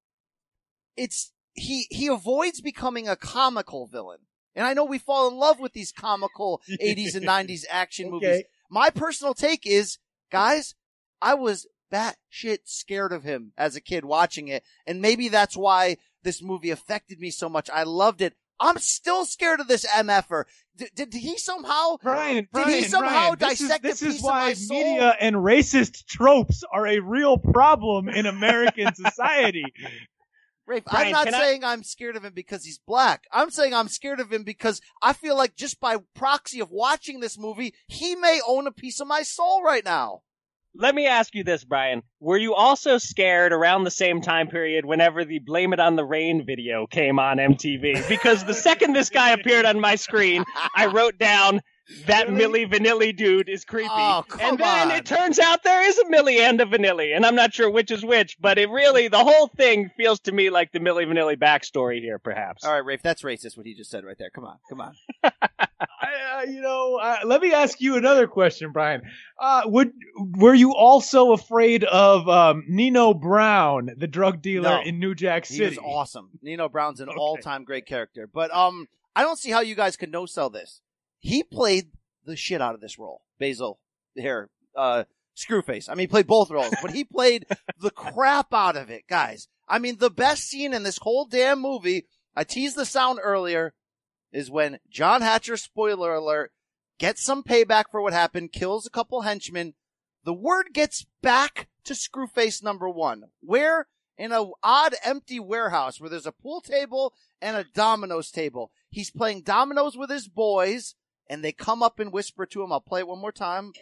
it's, he, he avoids becoming a comical villain. And I know we fall in love with these comical eighties and nineties action Okay. movies. My personal take is, guys, I was batshit scared of him as a kid watching it. And maybe that's why this movie affected me so much. I loved it. I'm still scared of this M F er. D- did he somehow, Brian, did he Brian, somehow Brian, this is, dissect this a is piece why of my soul? media and racist tropes are a real problem in American society. Rafe, Brian, I'm not can I- saying I'm scared of him because he's black. I'm saying I'm scared of him because I feel like just by proxy of watching this movie, he may own a piece of my soul right now. Let me ask you this, Brian. Were you also scared around the same time period whenever the Blame It on the Rain video came on M T V? Because the second this guy appeared on my screen, I wrote down, that Milli Vanilli dude is creepy. Oh, come and then on. it turns out there is a Milli and a Vanilli, and I'm not sure which is which, but it really, the whole thing feels to me like the Milli Vanilli backstory here, perhaps. All right, Rafe, that's racist what he just said right there. Come on, come on. I, uh, you know, uh, let me ask you another question, Brian. Uh, would were you also afraid of um, Nino Brown, the drug dealer No. in New Jack City? He was awesome. Nino Brown's an Okay. all-time great character. But um, I don't see how you guys could no-sell this. He played the shit out of this role. Basil, here, uh, Screwface. I mean, he played both roles, but he played the crap out of it, guys. I mean, the best scene in this whole damn movie, I teased the sound earlier, is when John Hatcher, spoiler alert, gets some payback for what happened, kills a couple henchmen. The word gets back to Screwface number one, where in a odd empty warehouse where there's a pool table and a dominoes table. He's playing dominoes with his boys, and they come up and whisper to him. I'll play it one more time.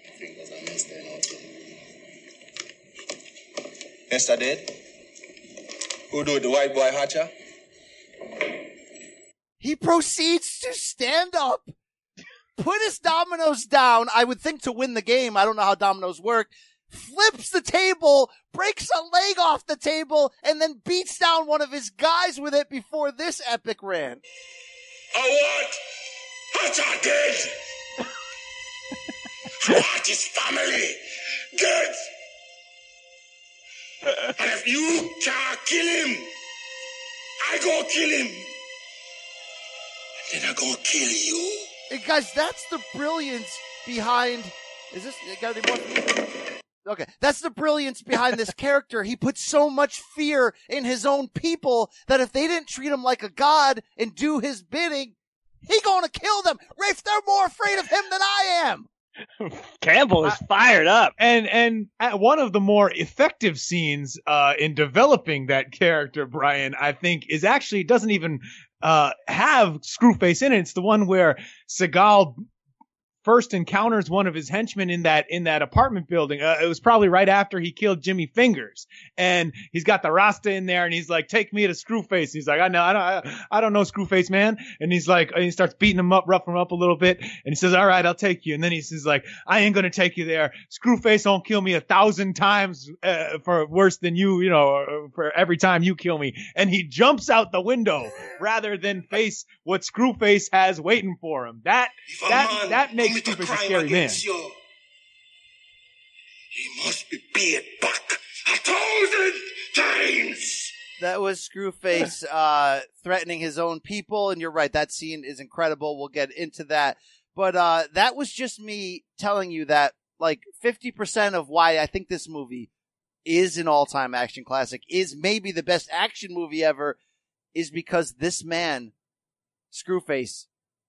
Yes, I did. Who do it? The white boy Hatcher? He proceeds to stand up, put his dominoes down, I would think to win the game. I don't know how dominoes work. Flips the table, breaks a leg off the table, and then beats down one of his guys with it before this epic rant. I want Hatcher dead. I want his family dead. And if you can't kill him, I go kill him. And then I go kill you. And guys, that's the brilliance behind, is this, got any more? Okay, that's the brilliance behind this character. He put so much fear in his own people that if they didn't treat him like a god and do his bidding, he gonna kill them. Rafe, they're more afraid of him than I am. Campbell is fired up. And and at one of the more effective scenes uh, in developing that character, Brian, I think, is actually doesn't even uh, have Screwface in it. It's the one where Seagal first encounters one of his henchmen in that in that apartment building. Uh, it was probably right after he killed Jimmy Fingers, and he's got the Rasta in there, and he's like, "Take me to Screwface." And he's like, "I know, I don't, I, I don't know Screwface, man." And he's like, and he starts beating him up, roughing him up a little bit, and he says, "All right, I'll take you." And then he says, "Like, I ain't gonna take you there. Screwface won't kill me a thousand times uh, for worse than you, you know, for every time you kill me." And he jumps out the window rather than face what Screwface has waiting for him. That that that makes Screwface a scary man. You, he must be paid back a thousand times. That was Screwface uh, threatening his own people, and you're right, that scene is incredible. We'll get into that. But uh, that was just me telling you that, like, fifty percent of why I think this movie is an all-time action classic, is maybe the best action movie ever, is because this man, Screwface,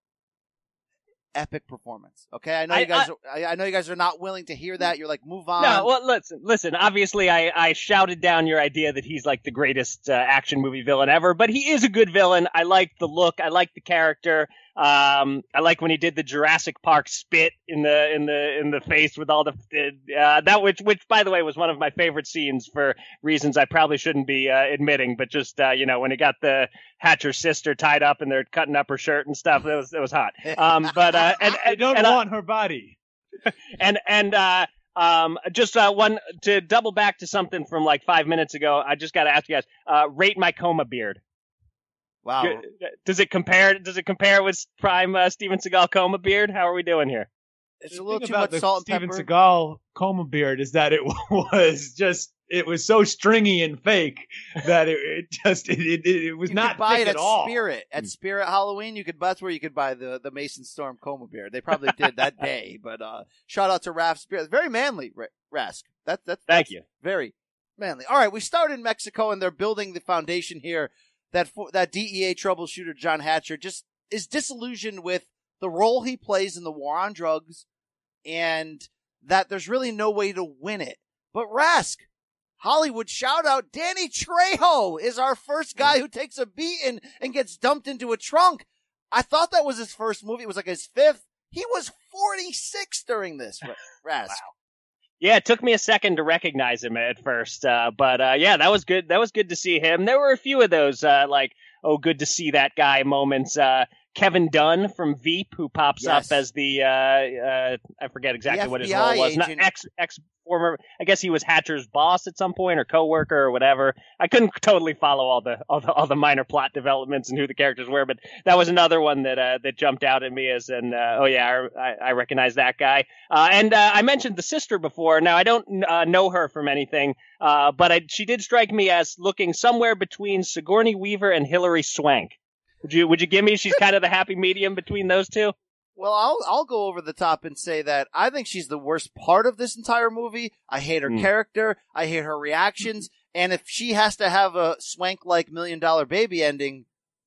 epic performance. Okay, I know I, you guys. I, are, I know you guys are not willing to hear that. You're like, move on. No, well, listen, listen. Obviously, I, I shouted down your idea that he's like the greatest uh, action movie villain ever, but he is a good villain. I like the look. I like the character. Um, I like when he did the Jurassic Park spit in the in the in the face with all the uh, that which which by the way was one of my favorite scenes for reasons I probably shouldn't be uh, admitting, but just uh, you know, when he got the Hatcher's sister tied up and they're cutting up her shirt and stuff, it was it was hot. Um, but uh, and, and I don't and, want uh, her body. And and uh, um, just uh, one to double back to something from like five minutes ago. I just got to ask you guys, uh, rate my coma beard. Wow. Does it compare? Does it compare with prime uh, Steven Seagal coma beard? How are we doing here? It's a little too about much the salt and Steven pepper. Seagal coma beard is that it was just it was so stringy and fake that it, it just it, it, it was You not could buy thick it at at all. Spirit at Spirit Halloween. You could that's where you could buy the the Mason Storm coma beard. They probably did that day. But uh, shout out to Raph Spirit. Very manly, Rask. That that's thank that's you. Very manly. All right, we start in Mexico and they're building the foundation here. That that D E A troubleshooter John Hatcher just is disillusioned with the role he plays in the war on drugs, and that there's really no way to win it. But Rask, Hollywood shout out, Danny Trejo is our first guy who takes a beating and gets dumped into a trunk. I thought that was his first movie. It was like his fifth. He was forty-six during this, Rask. Wow. Yeah, it took me a second to recognize him at first, uh, but uh, yeah, that was good. That was good to see him. There were a few of those, uh, like, oh, good to see that guy moments. Uh, Kevin Dunn from Veep, who pops Yes. up as the, uh, uh, I forget exactly The what his F B I role was. Not agent. ex, ex former, I guess he was Hatcher's boss at some point or coworker or whatever. I couldn't totally follow all the, all the, all the minor plot developments and who the characters were, but that was another one that, uh, that jumped out at me as an, uh, oh yeah, I, I recognize that guy. Uh, and, uh, I mentioned the sister before. Now I don't, uh, know her from anything, uh, but I, she did strike me as looking somewhere between Sigourney Weaver and Hilary Swank. Would you would you give me she's kind of the happy medium between those two? Well, I'll I'll go over the top and say that I think she's the worst part of this entire movie. I hate her Mm. character. I hate her reactions. And if she has to have a swank-like million-dollar baby ending,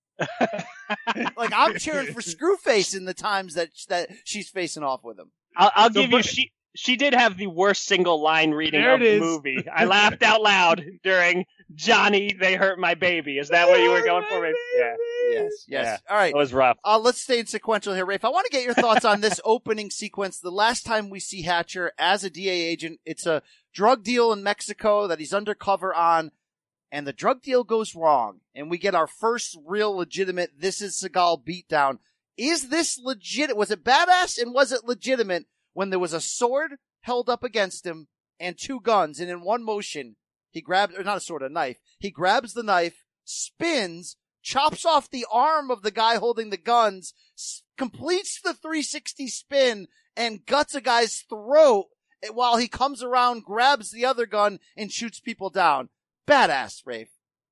like I'm cheering for Screwface in the times that that she's facing off with him. I'll, I'll So, give you but- she she did have the worst single line reading There of it the is. movie. I laughed out loud during Johnny, they hurt my baby. Is that what you were going for? Maybe? Yeah, Yes, yes. Yeah. All right. it was rough. Uh, let's stay in sequential here, Rafe. I want to get your thoughts on this opening sequence. The last time we see Hatcher as a D A agent, it's a drug deal in Mexico that he's undercover on, and the drug deal goes wrong, and we get our first real legitimate This Is Seagal beatdown. Is this legit? Was it badass, and was it legitimate when there was a sword held up against him and two guns, and in one motion, he grabs, or not a sword, a knife, he grabs the knife, spins, chops off the arm of the guy holding the guns, s- completes the three sixty spin, and guts a guy's throat while he comes around, grabs the other gun, and shoots people down. Badass, Rafe.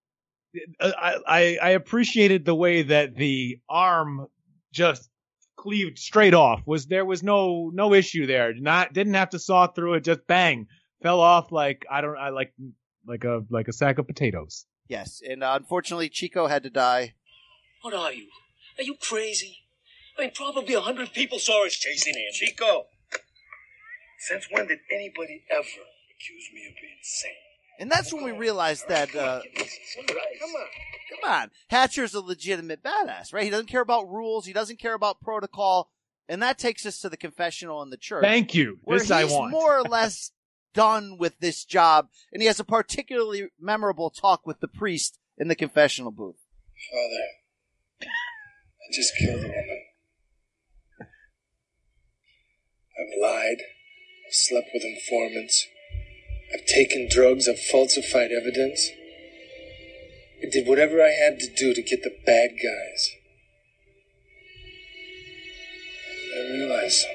I, I I appreciated the way that the arm just cleaved straight off. Was there was no no issue there. Not didn't have to saw through it. Just bang, fell off like I don't I like like a like a sack of potatoes. Yes, and uh, unfortunately, Chico had to die. What are you? Are you crazy? I mean, probably a hundred people saw us chasing him. Chico, Since when did anybody ever accuse me of being insane? And that's when we realized that, uh, Come on. come on, Hatcher's a legitimate badass, right? He doesn't care about rules. He doesn't care about protocol. And that takes us to the confessional in the church. Thank you. Where This he's I want. more or less done with this job, and he has a particularly memorable talk with the priest in the confessional booth. Father, I just killed a woman. I've lied. I've slept with informants. I've taken drugs. I've falsified evidence. I did whatever I had to do to get the bad guys. And I realized something.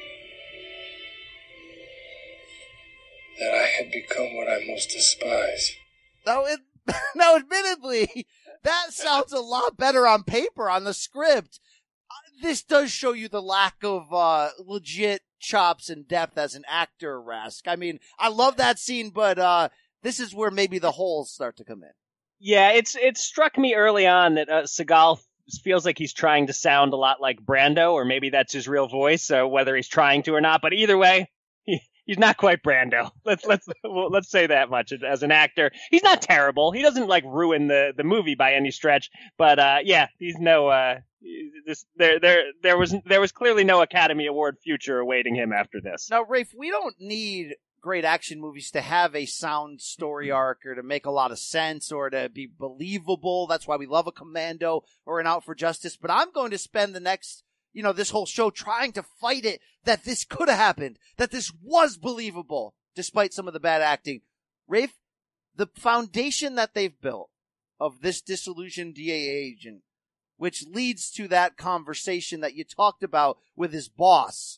That I had become what I most despise. Now, it, now, admittedly, that sounds a lot better on paper, on the script. Uh, this does show you the lack of uh, legit chops and depth as an actor, Rask. I mean, I love that scene, but uh, this is where maybe the holes start to come in. Yeah, it's it struck me early on that uh, Seagal feels like he's trying to sound a lot like Brando, or maybe that's his real voice, so whether he's trying to or not. But either way, he, he's not quite Brando. Let's let's well, let's say that much. As an actor, he's not terrible. He doesn't like ruin the, the movie by any stretch. But uh, yeah, he's no. Uh, this there there there was there was clearly no Academy Award future awaiting him after this. Now, Rafe, we don't need great action movies to have a sound story arc or to make a lot of sense or to be believable. That's why we love a Commando or an Out for Justice. But I'm going to spend the next, you know, this whole show trying to fight it that this could have happened, that this was believable despite some of the bad acting. Rafe, the foundation that they've built of this disillusioned D A agent, which leads to that conversation that you talked about with his boss.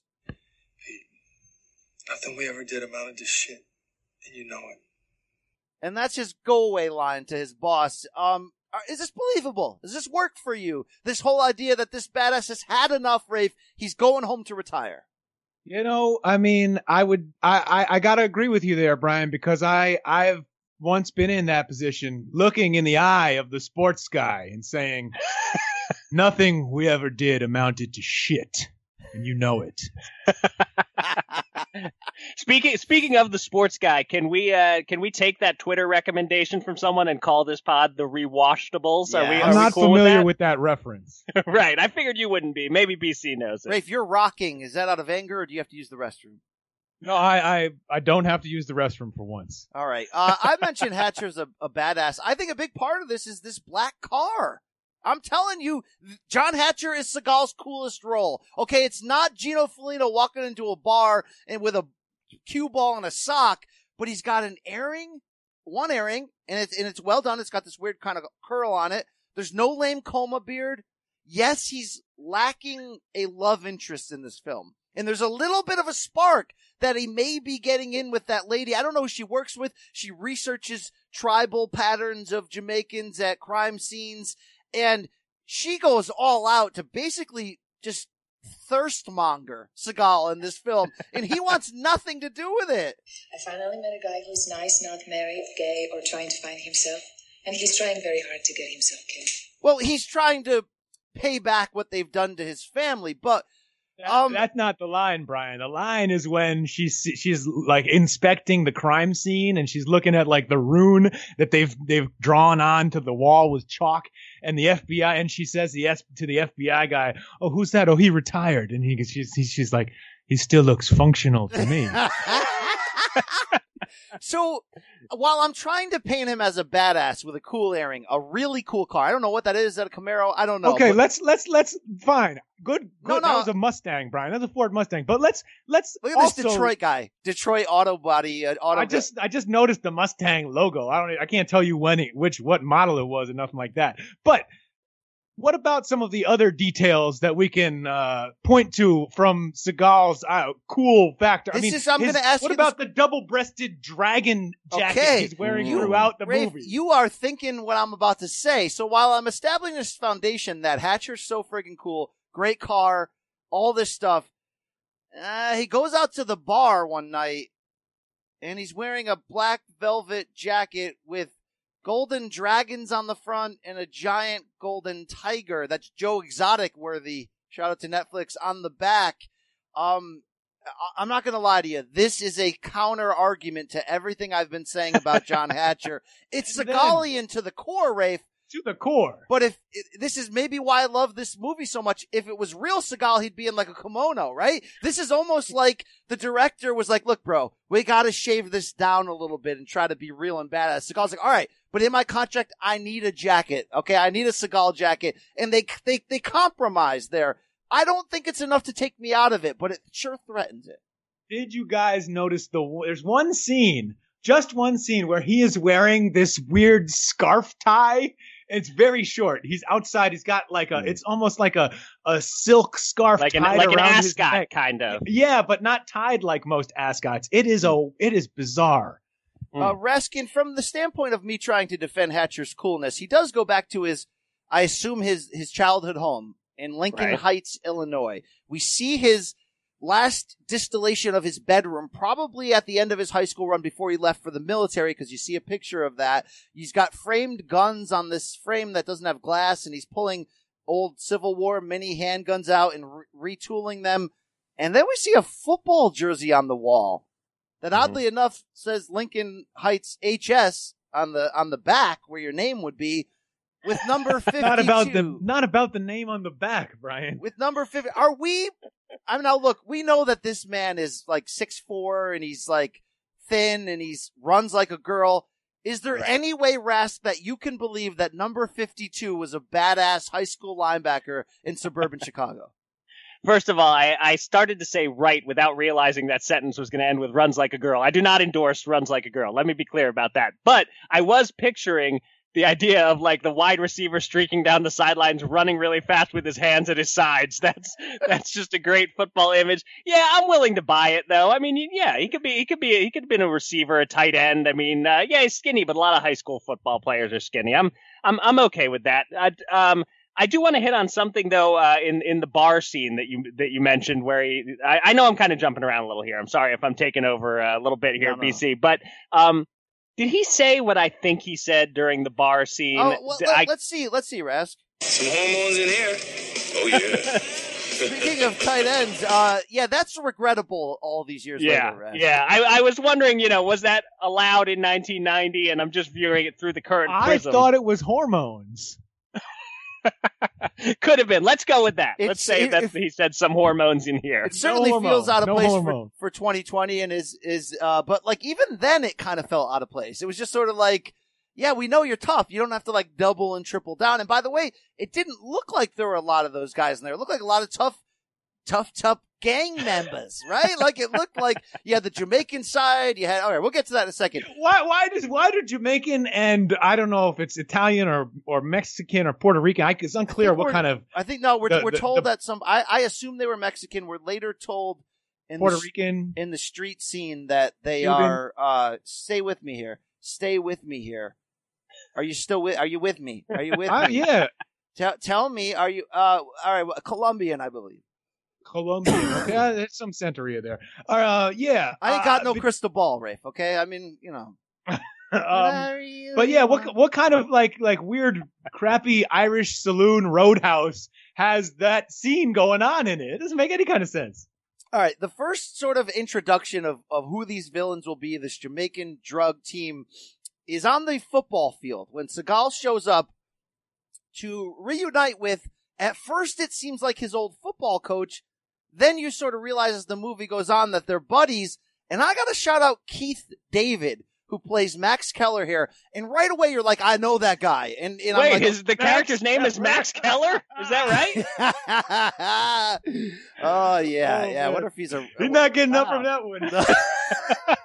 Nothing we ever did amounted to shit, and you know it. And that's his go-away line to his boss. Um, is this believable? Does this work for you? This whole idea that this badass has had enough, Rafe, he's going home to retire. You know, I mean, I would, I, I, I gotta agree with you there, Brian, because I, I've once been in that position, looking in the eye of the sports guy and saying, nothing we ever did amounted to shit, and you know it. Speaking speaking of the sports guy, can we uh, can we take that Twitter recommendation from someone and call this pod the Rewashtables? Yeah. Are we? I'm are not we cool familiar with, with that reference. that? Right, I figured you wouldn't be. Maybe B C knows it. Rafe, you're rocking. Is that out of anger, or do you have to use the restroom? No, I, I, I don't have to use the restroom for once. All right. Uh, I mentioned Hatcher's a, a badass. I think a big part of this is this black car. I'm telling you, John Hatcher is Seagal's coolest role. Okay, it's not Gino Felino walking into a bar and with a cue ball and a sock, but he's got an earring, one earring, and it's, and it's well done. It's got this weird kind of curl on it. There's no lame coma beard. Yes, he's lacking a love interest in this film. And there's a little bit of a spark that he may be getting in with that lady. I don't know who she works with. She researches tribal patterns of Jamaicans at crime scenes. And she goes all out to basically just thirstmonger Seagal in this film. And he wants nothing to do with it. I finally met a guy who's nice, not married, gay, or trying to find himself. And he's trying very hard to get himself killed. Well, he's trying to pay back what they've done to his family, but That, um, that's not the line, Brian. The line is when she's she's like inspecting the crime scene and she's looking at like the rune that they've they've drawn on to the wall with chalk, and the F B I, and she says yes to the F B I guy, "Oh, who's that? Oh, he retired." And he she's she's like, "He still looks functional to me." So while I'm trying to paint him as a badass with a cool earring, a really cool car, I don't know what that is. Is that a Camaro? I don't know. Okay, but let's let's let's fine. Good. good. No, no. That was a Mustang, Brian. That's a Ford Mustang. But let's let's look at also, this Detroit guy, Detroit auto body. Uh, auto. I just I just noticed the Mustang logo. I don't I can't tell you when it, which what model it was or nothing like that. But what about some of the other details that we can uh, point to from Seagal's uh, cool factor? This I mean, is, I'm his, going to ask what you about this... the double-breasted dragon jacket okay. he's wearing you, throughout the Rafe, movie? You are thinking what I'm about to say. So while I'm establishing this foundation that Hatcher's so friggin' cool, great car, all this stuff, uh, he goes out to the bar one night and he's wearing a black velvet jacket with golden dragons on the front and a giant golden tiger. That's Joe Exotic worthy. Shout out to Netflix on the back. Um, I'm not going to lie to you. This is a counter argument to everything I've been saying about John Hatcher. It's Seagalian to the core, Rafe. To the core. But if this is maybe why I love this movie so much. If it was real Seagal, he'd be in like a kimono, right? This is almost like the director was like, look, bro, we got to shave this down a little bit and try to be real and badass. Seagal's like, all right, but in my contract, I need a jacket. Okay. I need a Seagal jacket. And they, they, they compromise there. I don't think it's enough to take me out of it, but it sure threatens it. Did you guys notice the, there's one scene, just one scene where he is wearing this weird scarf tie. It's very short. He's outside. He's got like a, it's almost like a, a silk scarf like an, tied like around an his ascot, neck. kind of. Yeah, but not tied like most ascots. It is a, it is bizarre. Uh, Raskin, from the standpoint of me trying to defend Hatcher's coolness, he does go back to his, I assume his, his childhood home in Lincoln Right. Heights, Illinois. We see his last distillation of his bedroom, probably at the end of his high school run before he left for the military, because you see a picture of that. He's got framed guns on this frame that doesn't have glass, and he's pulling old Civil War mini handguns out and re- retooling them. And then we see a football jersey on the wall that oddly mm-hmm. enough says Lincoln Heights H S on the on the back where your name would be, with number fifty-two. Not about the not about the name on the back, Brian. With number fifty. Are we I mean, now look, we know that this man is like six foot four and he's like thin and he's runs like a girl. Is there right. any way, Rask, that you can believe that number fifty-two was a badass high school linebacker in suburban Chicago? First of all, I, I started to say right without realizing that sentence was going to end with runs like a girl. I do not endorse runs like a girl. Let me be clear about that. But I was picturing the idea of like the wide receiver streaking down the sidelines, running really fast with his hands at his sides. That's that's just a great football image. Yeah, I'm willing to buy it though. I mean, yeah, he could be, he could be, he could have been a receiver, a tight end. I mean, uh, yeah, he's skinny, but a lot of high school football players are skinny. I'm, I'm, I'm okay with that. I, um, I do want to hit on something though, uh, in in the bar scene that you that you mentioned, where he, I, I know I'm kind of jumping around a little here. I'm sorry if I'm taking over a little bit here, no, no. B C, but um. Did he say what I think he said during the bar scene? Oh, well, let, I... let's see. Let's see, Rask. Some hormones in here. Oh, yeah. Speaking of tight ends, uh, yeah, that's regrettable all these years yeah, later, Rask. Yeah, I, I was wondering, you know, was that allowed in nineteen ninety? And I'm just viewing it through the current prism. I thought it was hormones. Could have been. Let's go with that. It's, Let's say it, that if, he said some hormones in here. It certainly no feels out of no place hormone. for, for twenty twenty and is, is, uh, but like even then it kind of felt out of place. It was just sort of like, yeah, we know you're tough. You don't have to like double and triple down. And by the way, it didn't look like there were a lot of those guys in there. It looked like a lot of tough, tough, tough gang members, right? Like it looked like you had the Jamaican side. You had, all right, we'll get to that in a second. Why, why does, why do Jamaican and I don't know if it's Italian or, or Mexican or Puerto Rican. I, it's unclear what kind of. I think no, we're, the, we're the, told the, that some, I, I assume they were Mexican. We're later told in Puerto the, Rican in the street scene that they Cuban. are, uh, stay with me here. Stay with me here. Are you still with, are you with me? Are you with uh, me? Yeah. Tell, tell me, are you, uh, all right, well, Colombian, I believe. Colombian. Okay, there's some Santeria there. Uh, yeah. I ain't got uh, no but, crystal ball, Rafe. Okay, I mean, you know. um, but yeah, what what kind of like like weird, crappy Irish saloon roadhouse has that scene going on in it? It doesn't make any kind of sense. All right, the first sort of introduction of of who these villains will be, this Jamaican drug team, is on the football field when Seagal shows up to reunite with. At first, it seems like his old football coach. Then you sort of realize as the movie goes on that they're buddies. And I got to shout out Keith David, who plays Max Keller here. And right away, you're like, I know that guy. And, and Wait, I'm like, his, the Max, character's name is Max Keller? Is that right? oh, yeah. Oh, yeah. man. What if he's a. He's not getting wow. up from that one.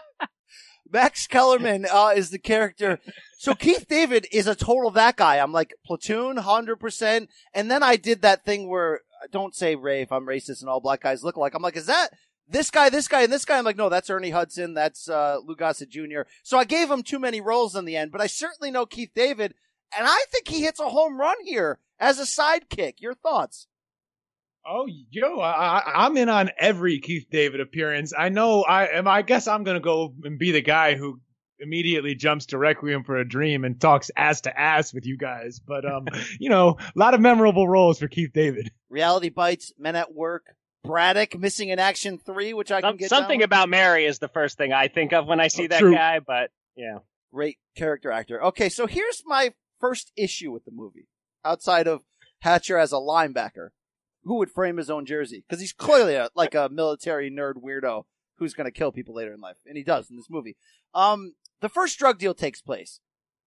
Max Kellerman uh, is the character. So Keith David is a total that guy. I'm like, Platoon, one hundred percent. And then I did that thing where, don't say Rafe, I'm racist and all black guys look alike. I'm like, is that this guy, this guy, and this guy? I'm like, no, that's Ernie Hudson. That's uh, Lou Gossett Junior So I gave him too many roles in the end, but I certainly know Keith David. And I think he hits a home run here as a sidekick. Your thoughts? Oh, you know, I, I'm in on every Keith David appearance. I know I am. I guess I'm going to go and be the guy who immediately jumps to Requiem for a Dream and talks ass to ass with you guys. But, um, you know, a lot of memorable roles for Keith David. Reality Bites, Men at Work, Braddock, Missing in Action three, which I can Some, get Something down about Mary is the first thing I think of when I see oh, that true. guy, but yeah. Great character actor. Okay, so here's my first issue with the movie, outside of Hatcher as a linebacker, who would frame his own jersey? Because he's clearly a, like a military nerd weirdo who's going to kill people later in life. And he does in this movie. Um, the first drug deal takes place.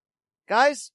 Guys,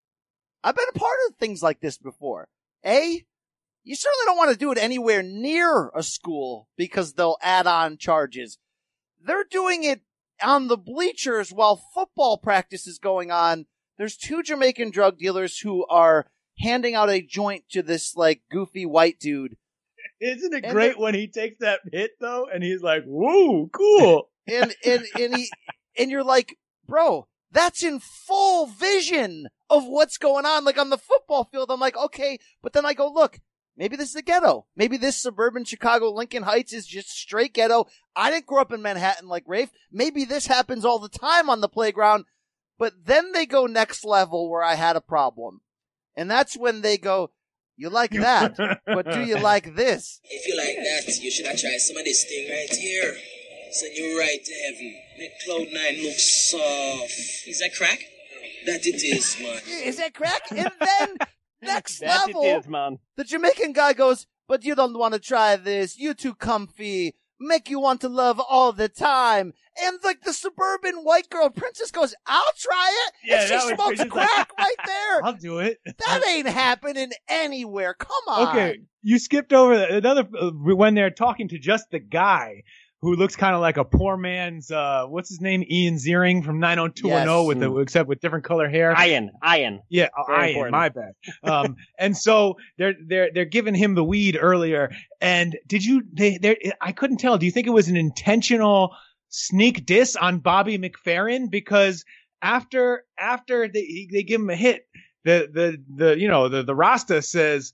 I've been a part of things like this before. A, you certainly don't want to do it anywhere near a school because they'll add on charges. They're doing it on the bleachers while football practice is going on. There's two Jamaican drug dealers who are handing out a joint to this like goofy white dude. Isn't it and great when he takes that hit though, and he's like, "Woo, cool!" and and and he and you're like, bro, that's in full vision of what's going on. Like on the football field, I'm like, okay, but then I go, look, maybe this is the ghetto. Maybe this suburban Chicago Lincoln Heights is just straight ghetto. I didn't grow up in Manhattan like Rafe. Maybe this happens all the time on the playground. But then they go next level where I had a problem. And that's when they go, you like that, but do you like this? If you like that, you should have tried some of this thing right here. Send you right to heaven. Make Cloud nine look soft. Is that crack? That it is, man. Is that crack? And then next that level, it is, man. The Jamaican guy goes, but you don't want to try this. You too comfy. Make you want to love all the time. And like the suburban white girl princess goes, I'll try it. Yeah, and she smokes crack right there. I'll do it. That ain't happening anywhere. Come on. Okay, you skipped over another uh, when they're talking to just the guy who looks kind of like a poor man's, uh, what's his name? Ian Ziering from nine oh two one oh, yes. with the, except with different color hair. Ian, Ian. Yeah, Very Ian, important. My bad. Um, and so they're, they're, they're giving him the weed earlier. And did you, they, they, I couldn't tell. Do you think it was an intentional sneak diss on Bobby McFerrin? Because after, after they, they give him a hit, the, the, the, you know, the, the Rasta says,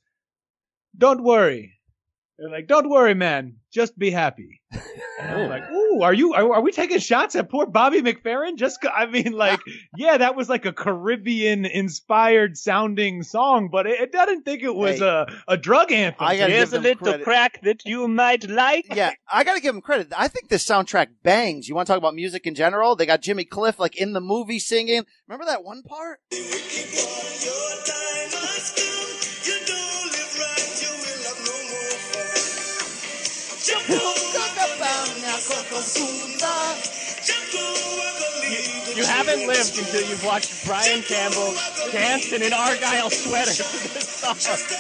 don't worry. They're like, don't worry, man. Just be happy. And I'm like, ooh, are you, are, are we taking shots at poor Bobby McFerrin? Just, I mean, like, yeah, that was like a Caribbean inspired sounding song, but it, it doesn't think it was hey, a, a drug anthem. I Here's a little credit. Crack that you might like. Yeah, I gotta give him credit. I think this soundtrack bangs. You want to talk about music in general? They got Jimmy Cliff like in the movie singing. Remember that one part? You, you haven't lived until you've watched Brian Campbell dance in an Argyle sweater to this song.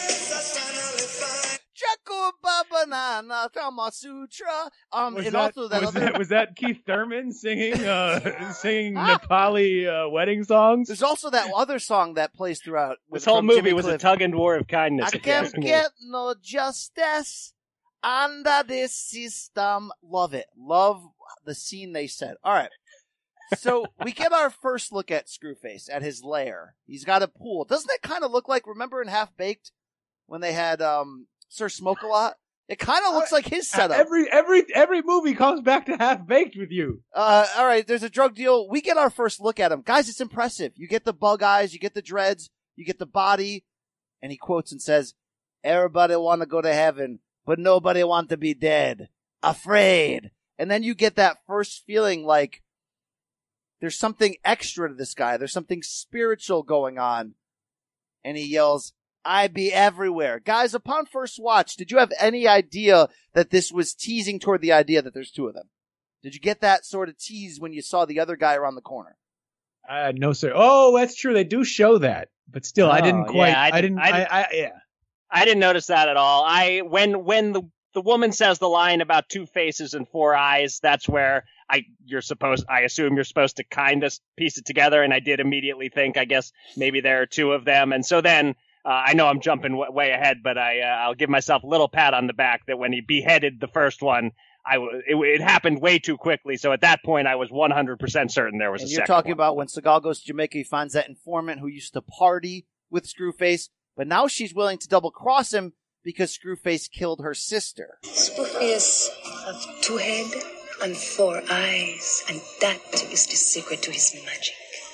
Banana, Kama Sutra. Um, was and that, also that was, other... that was that Keith Thurman singing uh, singing Nepali uh, wedding songs? There's also that other song that plays throughout. This whole movie Jimmy was Cliff. a tug and war of kindness. I can't get no justice under this system. Love it. Love the scene they set. All right. So we get our first look at Screwface at his lair. He's got a pool. Doesn't it kind of look like, remember in Half Baked when they had um, Sir Smoke-A-Lot? It kind of looks like his setup. Every every every movie comes back to Half Baked with you. Uh, all right, there's a drug deal. We get our first look at him. Guys, it's impressive. You get the bug eyes, you get the dreads, you get the body, and he quotes and says, everybody want to go to heaven, but nobody want to be dead. Afraid. And then you get that first feeling like there's something extra to this guy. There's something spiritual going on. And he yells, I be everywhere. Guys, upon first watch, did you have any idea that this was teasing toward the idea that there's two of them? Did you get that sort of tease when you saw the other guy around the corner? Uh, no, sir. Oh, that's true. They do show that. But still, oh, I didn't quite. Yeah, I, I didn't. I, didn't I, I, yeah. I didn't notice that at all. I when when the the woman says the line about two faces and four eyes, that's where I you're supposed. I assume you're supposed to kind of piece it together, and I did immediately think, I guess maybe there are two of them, and so then. Uh, I know I'm jumping w- way ahead, but I, uh, I'll give myself a little pat on the back that when he beheaded the first one, I w- it, it happened way too quickly. So at that point, I was one hundred percent certain there was and a you're second talking one. about when Seagal goes to Jamaica, he finds that informant who used to party with Screwface, but now she's willing to double cross him because Screwface killed her sister. Screwface has two heads and four eyes, and that is the secret to his magic.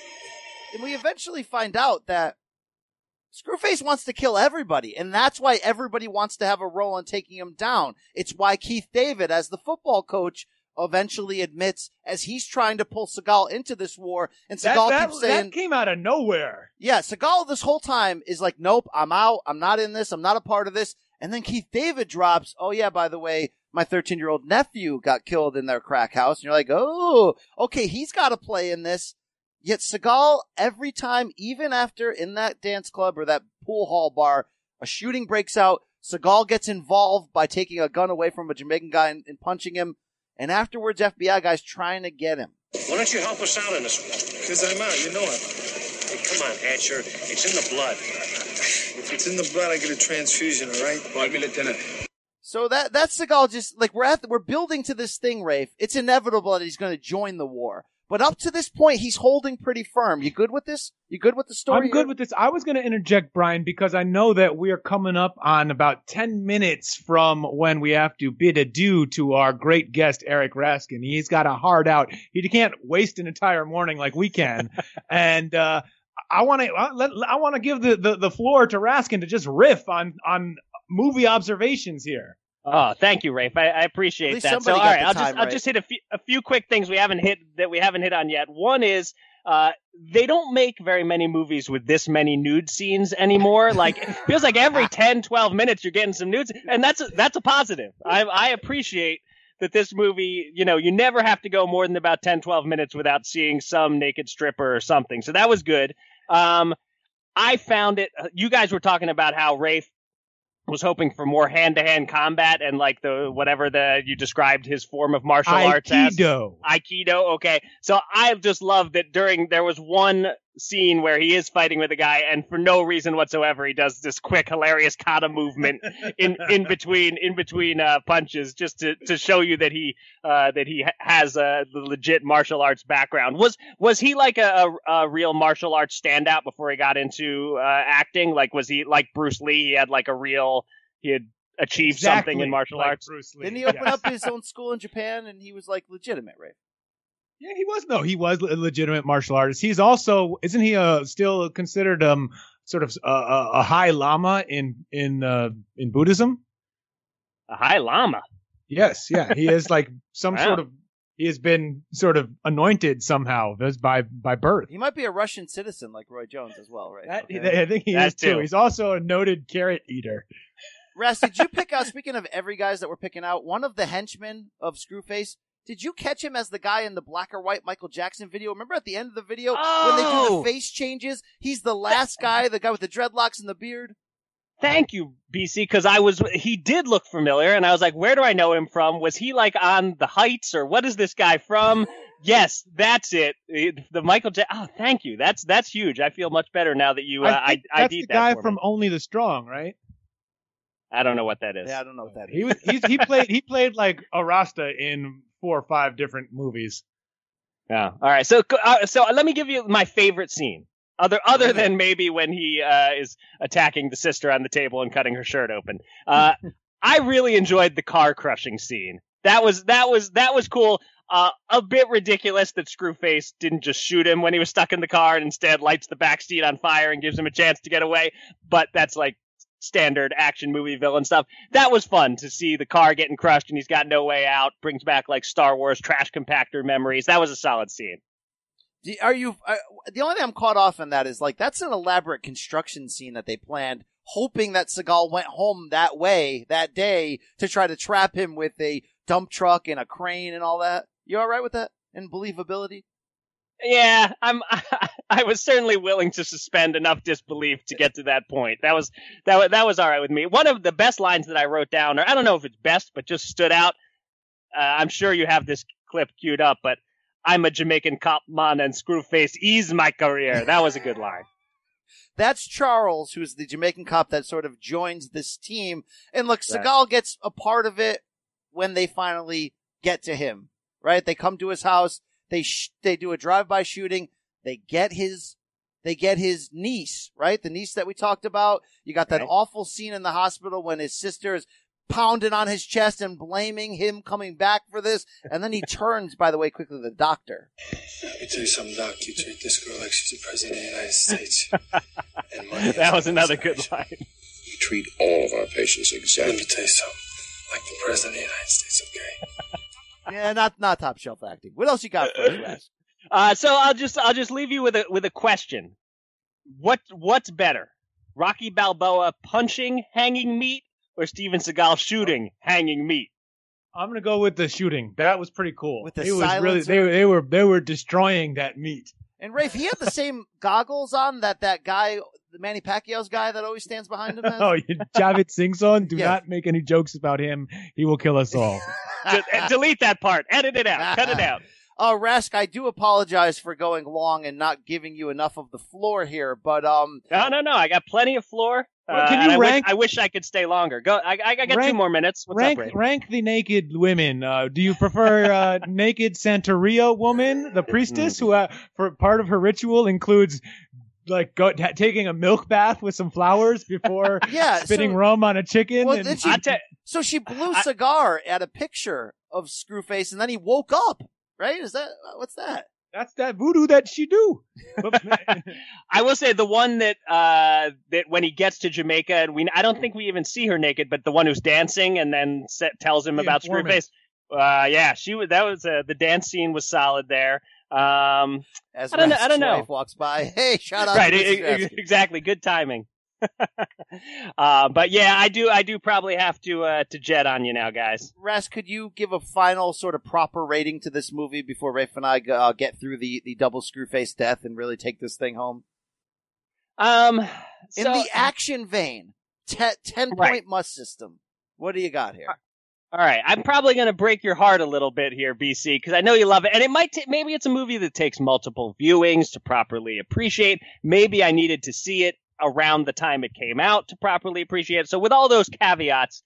And we eventually find out that Screwface wants to kill everybody, and that's why everybody wants to have a role in taking him down. It's why Keith David, as the football coach, eventually admits as he's trying to pull Seagal into this war, and Seagal that, that, keeps saying, that came out of nowhere. Yeah, Seagal this whole time is like, nope, I'm out. I'm not in this. I'm not a part of this. And then Keith David drops, oh yeah, by the way, my thirteen-year-old nephew got killed in their crack house. And you're like, oh, okay, he's got to play in this. Yet Seagal, every time, even after in that dance club or that pool hall bar, a shooting breaks out, Seagal gets involved by taking a gun away from a Jamaican guy and, and punching him. And afterwards, F B I guys trying to get him. Why don't you help us out in this one? Because I'm out, you know it. Hey, come on, Hatcher. It's in the blood. If it's in the blood, I get a transfusion, all right? Pardon me, Lieutenant. So that that's Seagal just, like, we're at the, we're building to this thing, Rafe. It's inevitable that he's going to join the war. But up to this point, he's holding pretty firm. You good with this? You good with the story? I'm good with this. I was going to interject, Brian, because I know that we are coming up on about ten minutes from when we have to bid adieu to our great guest, Eric Raskin. He's got a hard out. He can't waste an entire morning like we can. and uh, I want to I want to give the, the, the floor to Raskin to just riff on, on movie observations here. Oh, thank you, Rafe. I, I appreciate that. So, all right, I'll just I'll just hit a few a few quick things we haven't hit that we haven't hit on yet. One is uh, they don't make very many movies with this many nude scenes anymore. Like, it feels like every ten, twelve minutes you're getting some nudes, and that's a, that's a positive. I I appreciate that this movie, you know, you never have to go more than about ten, twelve minutes without seeing some naked stripper or something. So that was good. Um, I found it. You guys were talking about how Rafe was hoping for more hand-to-hand combat and like the whatever the you described his form of martial arts as. Aikido. Aikido. Okay. So I just love that during there was one scene where he is fighting with a guy and for no reason whatsoever he does this quick hilarious kata movement in in between in between uh, punches just to to show you that he uh, that he ha- has a the legit martial arts background. Was was he like a, a, a real martial arts standout before he got into uh, acting? Like was he like Bruce Lee? He had like a real he had achieved exactly something in martial like arts. Bruce Lee. Didn't he open yes. up his own school in Japan and he was like legitimate, right? Yeah, he was. No, he was a legitimate martial artist. He's also, isn't he uh, still considered um sort of a, a, a high lama in in uh, in Buddhism? A high lama. Yes, yeah, he is like some wow. sort of. He has been sort of anointed somehow by by birth. He might be a Russian citizen like Roy Jones as well, right? That, okay. I think he that is too. too. He's also a noted carrot eater. Ras, did you pick out? Speaking of every guys that we're picking out, one of the henchmen of Screwface. Did you catch him as the guy in the black or white Michael Jackson video? Remember at the end of the video oh. when they do the face changes? He's the last guy, the guy with the dreadlocks and the beard. Thank you, B C, because I was he did look familiar, and I was like, where do I know him from? Was he like on The Heights, or what is this guy from? Yes, that's it. The Michael Jackson. Oh, thank you. That's that's huge. I feel much better now that you. Uh, I think I that's ID'd the guy that from me. Only the Strong, right? I don't know what that is. Yeah, I don't know what that is. He was he's, he played he played like a Rasta in four or five different movies. Yeah. All right. So uh, so let me give you my favorite scene. Other other than maybe when he uh, is attacking the sister on the table and cutting her shirt open. Uh, I really enjoyed the car crushing scene. That was that was that was cool. Uh, a bit ridiculous that Screwface didn't just shoot him when he was stuck in the car and instead lights the back seat on fire and gives him a chance to get away. But that's like standard action movie villain stuff. That was fun to see the car getting crushed and he's got no way out. Brings back like Star Wars trash compactor memories. That was a solid scene. Are you? Uh, the only thing I'm caught off on that is like that's an elaborate construction scene that they planned, hoping that Seagal went home that way that day to try to trap him with a dump truck and a crane and all that. You all right with that and believability? Yeah, I'm. I, I was certainly willing to suspend enough disbelief to get to that point. That was that was that was all right with me. One of the best lines that I wrote down, or I don't know if it's best, but just stood out. Uh, I'm sure you have this clip queued up, but I'm a Jamaican cop man and Screwface ease my career. That was a good line. That's Charles, who's the Jamaican cop that sort of joins this team. And look, Right. Seagal gets a part of it when they finally get to him, right? They come to his house. They sh- they do a drive-by shooting. They get his they get his niece, right? The niece that we talked about. You got that Right. awful scene in the hospital when his sister is pounding on his chest and blaming him coming back for this. And then he turns, by the way, quickly to the doctor. Let me tell you something, Doc. You treat this girl like she's the president of the United States. And money is That was no another good consideration. line. We treat all of our patients Let exactly. me tell you something. Like the president of the United States, okay? Yeah, not not top shelf acting. What else you got for us, Wes? Uh, so I'll just I'll just leave you with a with a question. What what's better, Rocky Balboa punching hanging meat or Steven Seagal shooting hanging meat? I'm gonna go with the shooting. That was pretty cool. With the it was really silencer. they they were they were destroying that meat. And Rafe, he had the same goggles on that that guy, the Manny Pacquiao's guy that always stands behind him has. Oh, Javed Singh's on. Do Yeah. not make any jokes about him. He will kill us all. Just, uh, delete that part. Edit it out. Cut it out. Oh, Rask, I do apologize for going long and not giving you enough of the floor here, but um, No, no, no. I got plenty of floor. Well, can Uh, you and I, rank- wish, I wish I could stay longer. Go. I, I, I got Rank- two more minutes. What's rank up, Ray? rank the naked women. Uh, do you prefer uh, naked Santeria woman, the priestess, who uh, for part of her ritual includes like go, ta taking a milk bath with some flowers before Yeah, spitting so- rum on a chicken? well, and- then she, so she blew cigar at a picture of Screwface, and then he woke up. Right? Is that what's that? That's that voodoo that she do. I will say the one that uh, that when he gets to Jamaica, and we I don't think we even see her naked, but the one who's dancing and then set, tells him The about informant. Screwface. Uh, yeah, she was. That was uh, the dance scene was solid there. Um, As I don't know. I Rask's don't know. wife walks by, hey, shout out Right, to e- Missus e- Raskin. exactly. Good timing. uh, but yeah, I do. I do probably have to uh, to jet on you now, guys. Rask, could you give a final sort of proper rating to this movie before Rafe and I uh, get through the, the double Screwface death and really take this thing home? Um, In so- the action vein, te- ten point Right. must system. What do you got here? All right, I'm probably going to break your heart a little bit here, B C, because I know you love it, and it might t- maybe it's a movie that takes multiple viewings to properly appreciate. Maybe I needed to see it around the time it came out to properly appreciate it. So with all those caveats,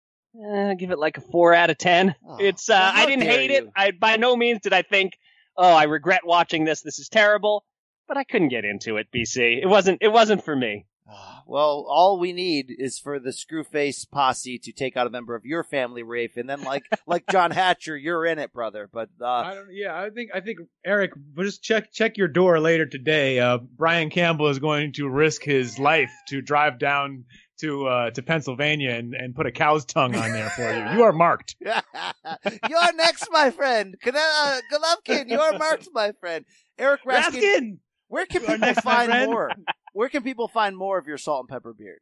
uh, give it like a four out of ten. Oh, it's uh, well, how I didn't dare hate it. you. I by no means did I think, oh, I regret watching this. This is terrible. But I couldn't get into it, B C. It wasn't. It wasn't for me. Well, all we need is for the Screwface posse to take out a member of your family, Rafe, and then like like John Hatcher, you're in it, brother. But uh, I don't, yeah, I think I think Eric, just check check your door later today. Uh, Brian Campbell is going to risk his life to drive down to uh, to Pennsylvania and, and put a cow's tongue on there for you. You are marked. you're next, my friend. Can- uh, Golovkin, you're marked, my friend. Eric Raskin, Raskin! where can You are people next, my find friend. more? Where can people find more of your Salt and Pepper Beard?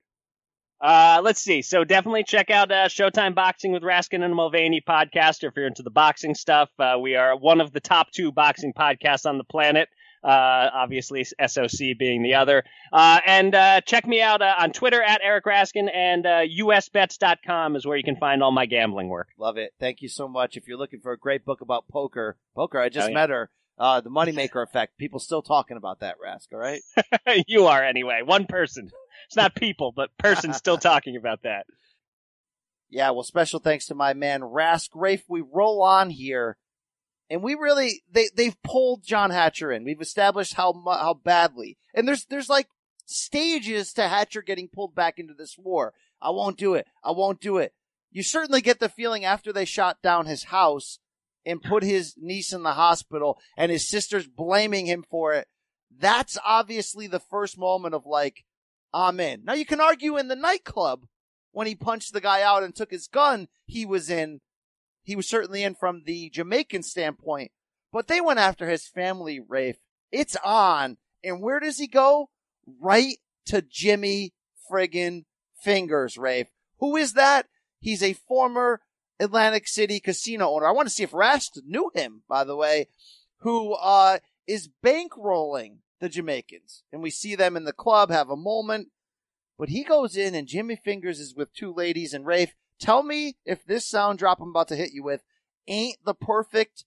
Uh, let's see. So definitely check out uh, Showtime Boxing with Raskin and Mulvaney podcast if you're into the boxing stuff. Uh, we are one of the top two boxing podcasts on the planet. Uh, obviously S O C being the other. Uh, and uh, check me out uh, on Twitter at Eric Raskin, and uh, U S bets dot com is where you can find all my gambling work. Love it. Thank you so much. If you're looking for a great book about poker, poker, I just Oh, yeah. met her. Uh, the Moneymaker Effect. People still talking about that, Rask, all right? You are anyway. One person. It's not people, but person still talking about that. Yeah, well, special thanks to my man Rask. Rafe, we roll on here, and we really they they've pulled John Hatcher in. We've established how mu- how badly, and there's there's like stages to Hatcher getting pulled back into this war. I won't do it. I won't do it. You certainly get the feeling after they shot down his house and put his niece in the hospital, and his sister's blaming him for it. That's obviously the first moment of like, I'm in. Now you can argue in the nightclub when he punched the guy out and took his gun, he was in. He was certainly in from the Jamaican standpoint, but they went after his family, Rafe. It's on. And where does he go? Right to Jimmy friggin' Fingers, Rafe. Who is that? He's a former Atlantic City casino owner. I want to see if Rask knew him, by the way, who uh is bankrolling the Jamaicans. And we see them in the club have a moment. But he goes in and Jimmy Fingers is with two ladies. And Rafe, tell me if this sound drop I'm about to hit you with ain't the perfect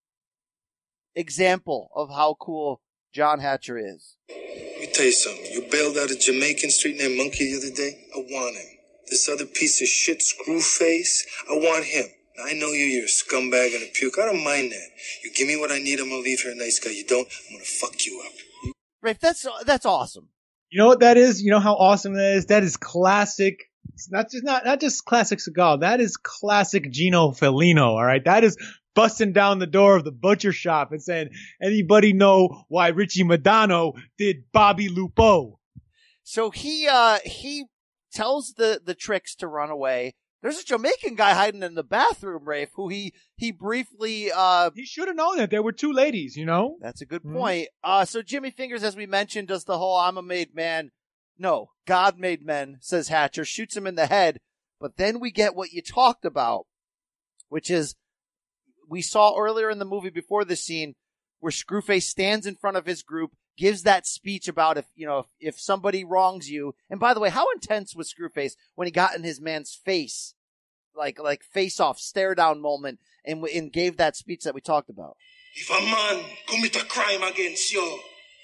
example of how cool John Hatcher is. Let me tell you something. You bailed out a Jamaican street named Monkey the other day. I want him. This other piece of shit, Screwface, I want him. Now, I know you, you're a scumbag and a puke. I don't mind that. You give me what I need, I'm gonna leave here a nice guy. You don't, I'm gonna fuck you up. Rafe, that's that's awesome. You know what that is? You know how awesome that is? That is classic. It's not just not not just classic Seagal. That is classic Gino Felino. All right, that is busting down the door of the butcher shop and saying, "Anybody know why Richie Madano did Bobby Lupo?" So he uh he tells the the tricks to run away. There's a Jamaican guy hiding in the bathroom, Rafe, who he he briefly uh he should have known that there were two ladies, you know? That's a good Mm-hmm. point. Uh so Jimmy Fingers, as we mentioned, does the whole I'm a made man. No, God made men, says Hatcher, shoots him in the head. But then we get what you talked about, which is we saw earlier in the movie before this scene where Screwface stands in front of his group, gives that speech about if, you know, if, if somebody wrongs you. And by the way, how intense was Screwface when he got in his man's face, like, like face off, stare down moment and, and gave that speech that we talked about. If a man commit a crime against you,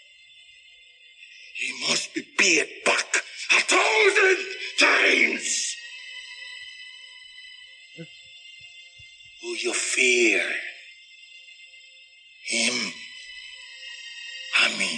he must be paid back a thousand times. Who you fear? Him. I mean.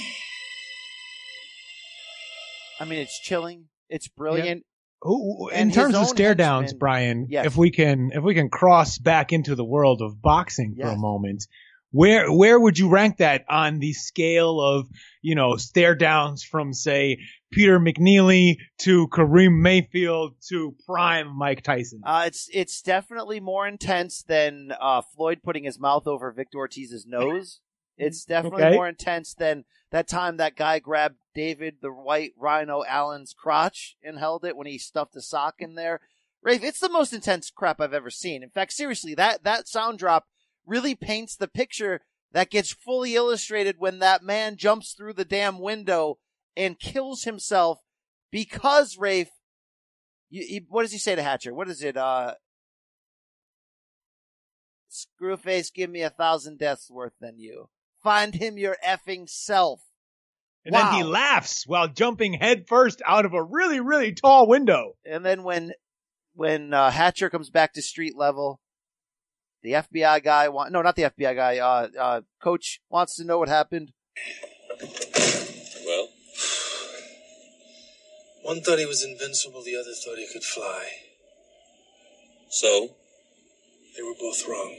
I mean, it's chilling. It's brilliant. Yeah. Ooh, in And his terms of own stare downs, henchmen- Brian, Yes. if we can if we can cross back into the world of boxing for Yes. a moment, where where would you rank that on the scale of, you know, stare downs from, say, Peter McNeely to Kareem Mayfield to prime Mike Tyson? Uh, it's it's definitely more intense than uh, Floyd putting his mouth over Victor Ortiz's nose. It's definitely Okay. more intense than that time that guy grabbed David the White Rhino Allen's crotch and held it when he stuffed a sock in there. Rafe, it's the most intense crap I've ever seen. In fact, seriously, that, that sound drop really paints the picture that gets fully illustrated when that man jumps through the damn window and kills himself because, Rafe, you, you, what does he say to Hatcher? What is it? Uh, Screwface, give me a thousand deaths worth than you. Find him your effing self. And Wow. then he laughs while jumping headfirst out of a really, really tall window. And then when when uh, Hatcher comes back to street level, the F B I guy want no, not the F B I guy. Uh, uh, Coach wants to know what happened. Well, one thought he was invincible, the other thought he could fly. So? They were both wrong.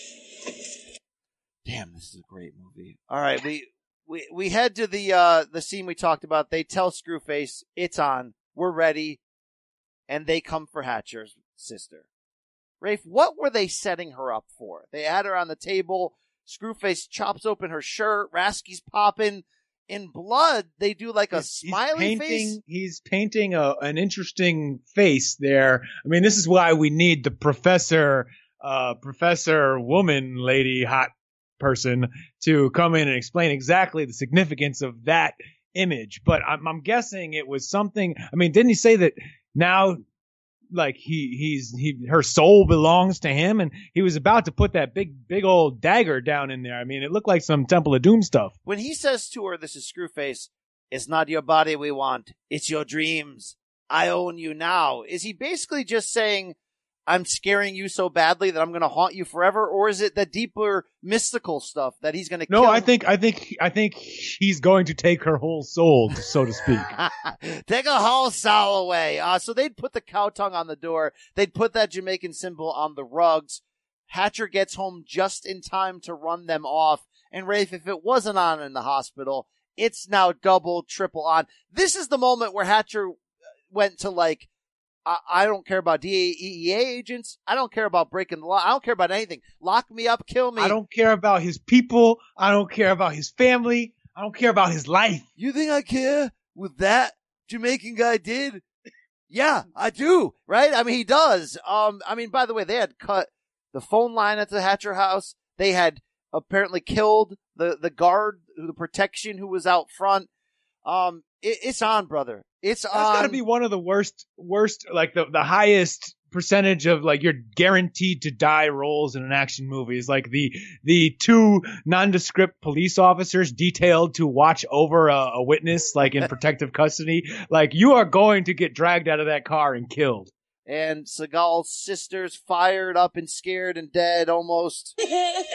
Damn, this is a great movie. All right, we we we head to the uh the scene we talked about. They tell Screwface it's on. We're ready, and they come for Hatcher's sister. Rafe, what were they setting her up for? They had her on the table. Screwface chops open her shirt. Rasky's popping. In blood, they do like a He's smiley painting, face. He's painting a, an interesting face there. I mean, this is why we need the professor, uh, professor woman, lady, hot person to come in and explain exactly the significance of that image. But I'm, I'm guessing it was something. I mean, didn't he say that now, like he, he's, he, her soul belongs to him, and he was about to put that big, big old dagger down in there. I mean, it looked like some Temple of Doom stuff. When he says to her, this is Screwface, it's not your body we want, it's your dreams. I own you now. Is he basically just saying, I'm scaring you so badly that I'm going to haunt you forever? Or is it the deeper mystical stuff that he's going to No, kill? I think, I think, I think he's going to take her whole soul, so to speak. Take a whole soul away. Uh, so they'd put the cow tongue on the door. They'd put that Jamaican symbol on the rugs. Hatcher gets home just in time to run them off. And Rafe, if it wasn't on in the hospital, it's now double, triple on. This is the moment where Hatcher went to like, I, I don't care about D E A agents. I don't care about breaking the law. I don't care about anything. Lock me up, kill me. I don't care about his people. I don't care about his family. I don't care about his life. You think I care with that Jamaican guy did? Yeah, I do. Right? I mean, he does. Um, I mean, by the way, they had cut the phone line at the Hatcher house. They had apparently killed the, the guard, the protection who was out front. Um, it, it's on, brother. It's That's on. gotta be one of the worst, worst, like the, the highest percentage of like you're guaranteed to die roles in an action movie is like the, the two nondescript police officers detailed to watch over a, a witness, like in protective custody. Like you are going to get dragged out of that car and killed. And Seagal's sister's fired up and scared and dead almost. He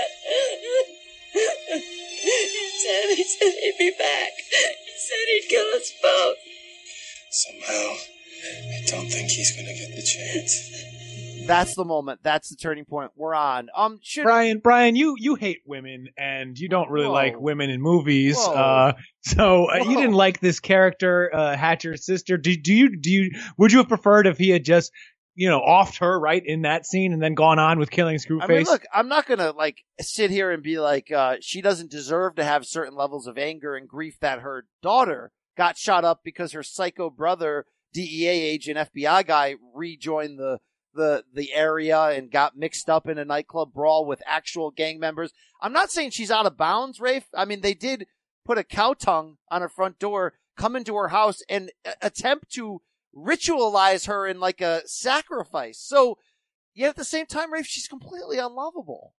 said, he said he'd be back. He said he'd kill us both. Somehow, I don't think he's gonna get the chance. That's the moment. That's the turning point. We're on. Um, should Brian, Brian, you, you hate women and you don't really Whoa. like women in movies. Whoa. Uh, so uh, Whoa. you didn't like this character, uh, Hatcher's sister. Do, do you, do you, would you have preferred if he had just you know, offed her right in that scene and then gone on with killing Screwface. I mean, look, I'm not going to like sit here and be like, uh, she doesn't deserve to have certain levels of anger and grief that her daughter got shot up because her psycho brother, D E A agent, F B I guy, rejoined the, the, the area and got mixed up in a nightclub brawl with actual gang members. I'm not saying she's out of bounds, Rafe. I mean, they did put a cow tongue on her front door, come into her house and a- attempt to ritualize her in like a sacrifice. So, yet at the same time, Rafe, she's completely unlovable.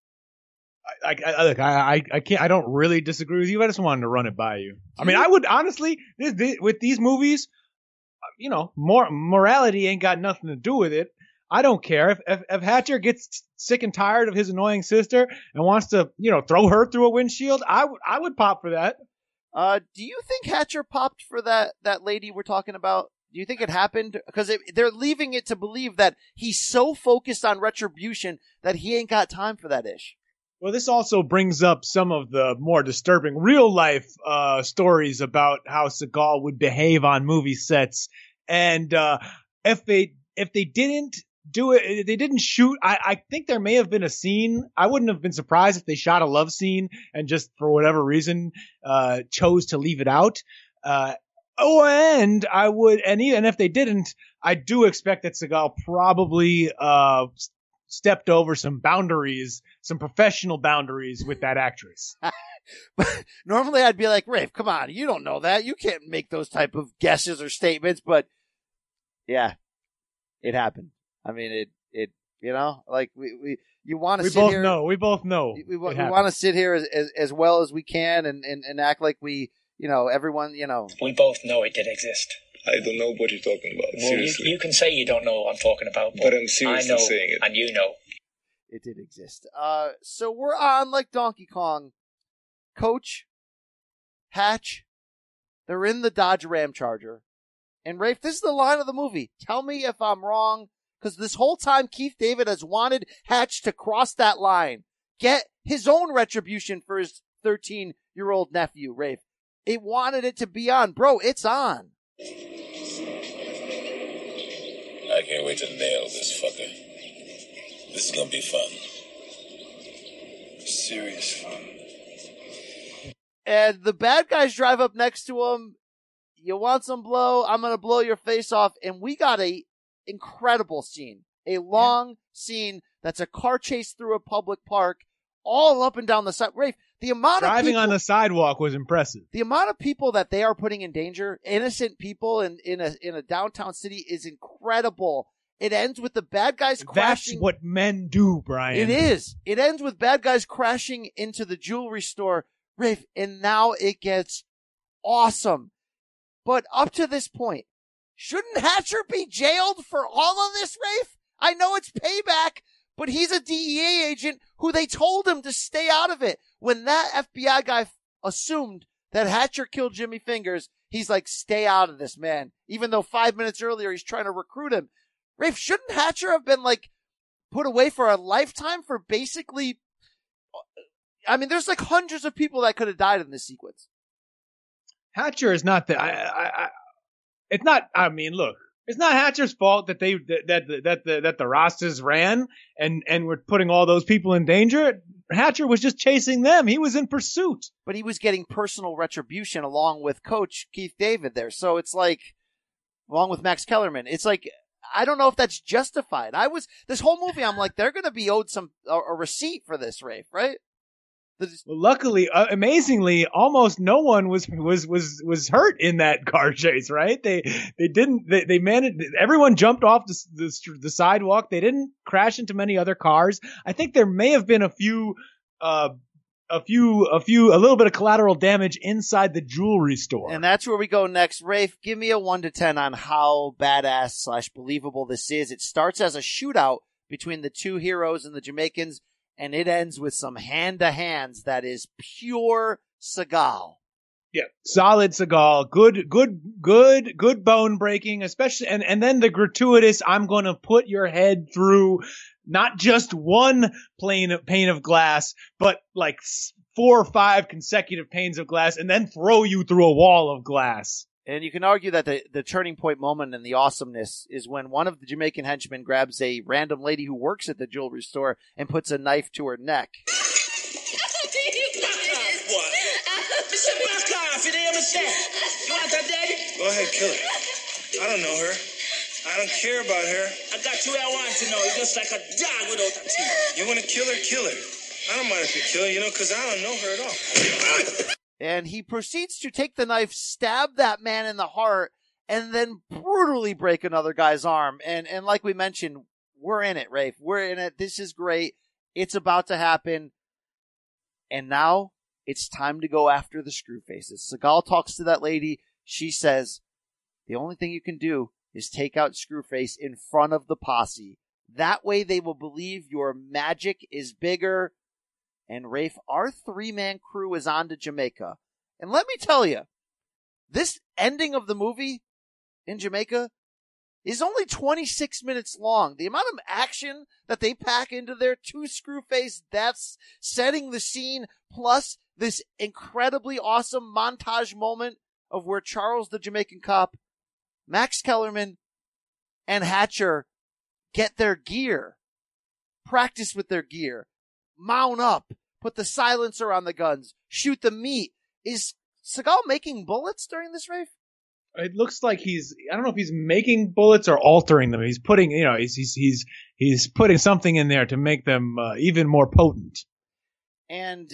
I, I, look, I, I can't, I don't really disagree with you. I just wanted to run it by you. I mean, I would honestly, this, this, with these movies, you know, more morality ain't got nothing to do with it. I don't care if, if, if Hatcher gets sick and tired of his annoying sister and wants to, you know, throw her through a windshield. I would, I would pop for that. Uh, do you think Hatcher popped for that, that lady we're talking about? Do you think it happened? Because they're leaving it to believe that he's so focused on retribution that he ain't got time for that ish. Well, this also brings up some of the more disturbing real life uh, stories about how Seagal would behave on movie sets. And uh, if they if they didn't do it, they didn't shoot. I, I think there may have been a scene. I wouldn't have been surprised if they shot a love scene and just for whatever reason uh, chose to leave it out. Uh, oh, and I would, and even if they didn't, I do expect that Seagal probably uh, stepped over some boundaries, some professional boundaries with that actress. But normally I'd be like, Rafe, come on, you don't know that. You can't make those type of guesses or statements. But yeah, it happened. I mean, it, it, you know, like we, we, you want to we sit both here. know. We both know. We, we, we want to sit here as, as, as well as we can and, and, and act like we, you know, everyone, you know. We both know it did exist. I don't know what you're talking about. Well, seriously. You, you can say you don't know what I'm talking about, but, but I'm seriously I know, saying it. And you know. It did exist. Uh, so we're on like Donkey Kong. Coach, Hatch, they're in the Dodge Ram Charger. And Rafe, this is the line of the movie. Tell me if I'm wrong, because this whole time Keith David has wanted Hatch to cross that line, get his own retribution for his thirteen-year-old nephew, Rafe. It wanted it to be on. Bro, it's on. I can't wait to nail this fucker. This is gonna be fun. Serious fun. And the bad guys drive up next to him. You want some blow? I'm going to blow your face off. And we got a incredible scene. A long yeah. scene that's a car chase through a public park, all up and down the side. Rafe, the amount Driving of people, on the sidewalk was impressive. The amount of people that they are putting in danger, innocent people in, in a in a downtown city, is incredible. It ends with the bad guys crashing. That's what men do, Brian. It is. It ends with bad guys crashing into the jewelry store. Rafe, and now it gets awesome. But up to this point, shouldn't Hatcher be jailed for all of this, Rafe? I know it's payback, but he's a D E A agent who they told him to stay out of it. When that F B I guy f- assumed that Hatcher killed Jimmy Fingers, he's like, stay out of this, man. Even though five minutes earlier he's trying to recruit him. Rafe, shouldn't Hatcher have been like put away for a lifetime for basically... I mean, there's like hundreds of people that could have died in this sequence. Hatcher is not the. I, I, I, it's not. I mean, look, it's not Hatcher's fault that they that that that the that the Rastas ran and and were putting all those people in danger. Hatcher was just chasing them. He was in pursuit, but he was getting personal retribution along with Coach Keith David there. So it's like, along with Max Kellerman, it's like, I don't know if that's justified. I was this whole movie. I'm like, they're going to be owed some a, a receipt for this, Rafe, right? Well, luckily, uh, amazingly, almost no one was was was was hurt in that car chase. Right? They they didn't. They, they managed. Everyone jumped off the, the the sidewalk. They didn't crash into many other cars. I think there may have been a few, uh, a few, a few, a little bit of collateral damage inside the jewelry store. And that's where we go next. Rafe, give me a one to ten on how badass slash believable this is. It starts as a shootout between the two heroes and the Jamaicans. And it ends with some hand-to-hands that is pure Seagal. Yeah, solid Seagal. Good, good, good, good bone breaking, especially, and, and then the gratuitous, I'm going to put your head through not just one plane of, pane of glass, but like four or five consecutive panes of glass and then throw you through a wall of glass. And you can argue that the, the turning point moment and the awesomeness is when one of the Jamaican henchmen grabs a random lady who works at the jewelry store and puts a knife to her neck. Go ahead, kill her. I don't know her. I don't care about her. I got you where I want to know. You're just like a dog without a teeth. You want to kill her? Kill her. I don't mind if you kill her, you know, because I don't know her at all. And he proceeds to take the knife, stab that man in the heart, and then brutally break another guy's arm. And and like we mentioned, we're in it, Rafe. We're in it. This is great. It's about to happen. And now it's time to go after the Screwfaces. Seagal talks to that lady. She says, the only thing you can do is take out Screwface in front of the posse. That way they will believe your magic is bigger. And Rafe, our three-man crew is on to Jamaica. And let me tell you, this ending of the movie in Jamaica is only twenty-six minutes long. The amount of action that they pack into their two Screwface deaths, setting the scene, plus this incredibly awesome montage moment of where Charles the Jamaican cop, Max Kellerman, and Hatcher get their gear, practice with their gear, mount up, put the silencer on the guns, shoot the meat. Is Seagal making bullets during this, Rafe? It looks like he's, I don't know if he's making bullets or altering them. He's putting, you know, he's, he's, he's, he's putting something in there to make them uh, even more potent. And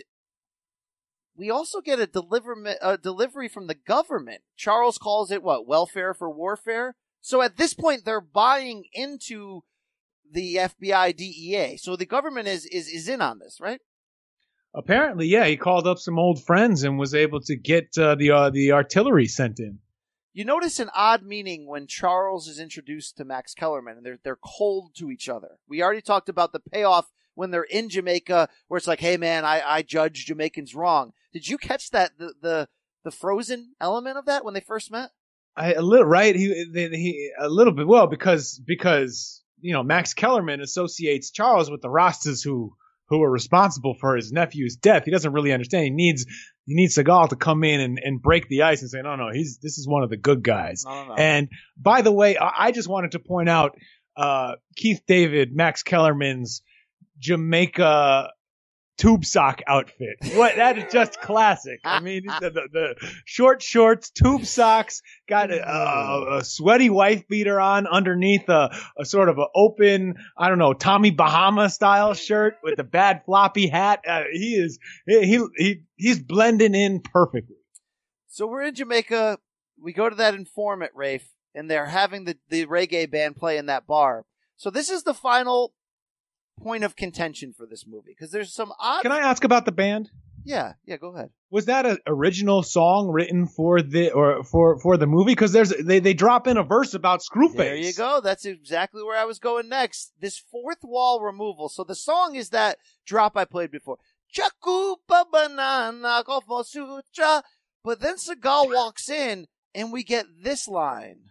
we also get a, deliver, a delivery from the government. Charles calls it what? Welfare for warfare? So at this point, they're buying into the F B I, D E A. So the government is, is, is in on this, right? Apparently, yeah. He called up some old friends and was able to get uh, the uh, the artillery sent in. You notice an odd meaning when Charles is introduced to Max Kellerman, and they're they're cold to each other. We already talked about the payoff when they're in Jamaica, where it's like, "Hey, man, I, I judge Jamaicans wrong." Did you catch that the the the Frozen element of that when they first met? I, a little right. He, they, he a little bit well because because you know Max Kellerman associates Charles with the Rastas who. who are responsible for his nephew's death. He doesn't really understand. He needs he needs Seagal to come in and, and break the ice and say, no, no, he's this is one of the good guys. No, no, no. And by the way, I, I just wanted to point out uh, Keith David, Max Kellerman's Jamaica tube sock outfit. What that is just classic. I mean, the, the, the short shorts, tube socks, got a, a, a sweaty wife beater on underneath a, a sort of an open, I don't know, Tommy Bahama style shirt with a bad floppy hat. Uh, he is he he he's blending in perfectly. So we're in Jamaica. We go to that informant, Rafe, and they're having the, the reggae band play in that bar. So this is the final point of contention for this movie because there's some odd. Can I ask about the band? Yeah, yeah, go ahead. Was that an original song written for the or for for the movie? Because there's they they drop in a verse about Screwface. There you go. That's exactly where I was going next. This fourth wall removal. So the song is that drop I played before. Chakupa banana kofo sutra. But then Seagal walks in and we get this line.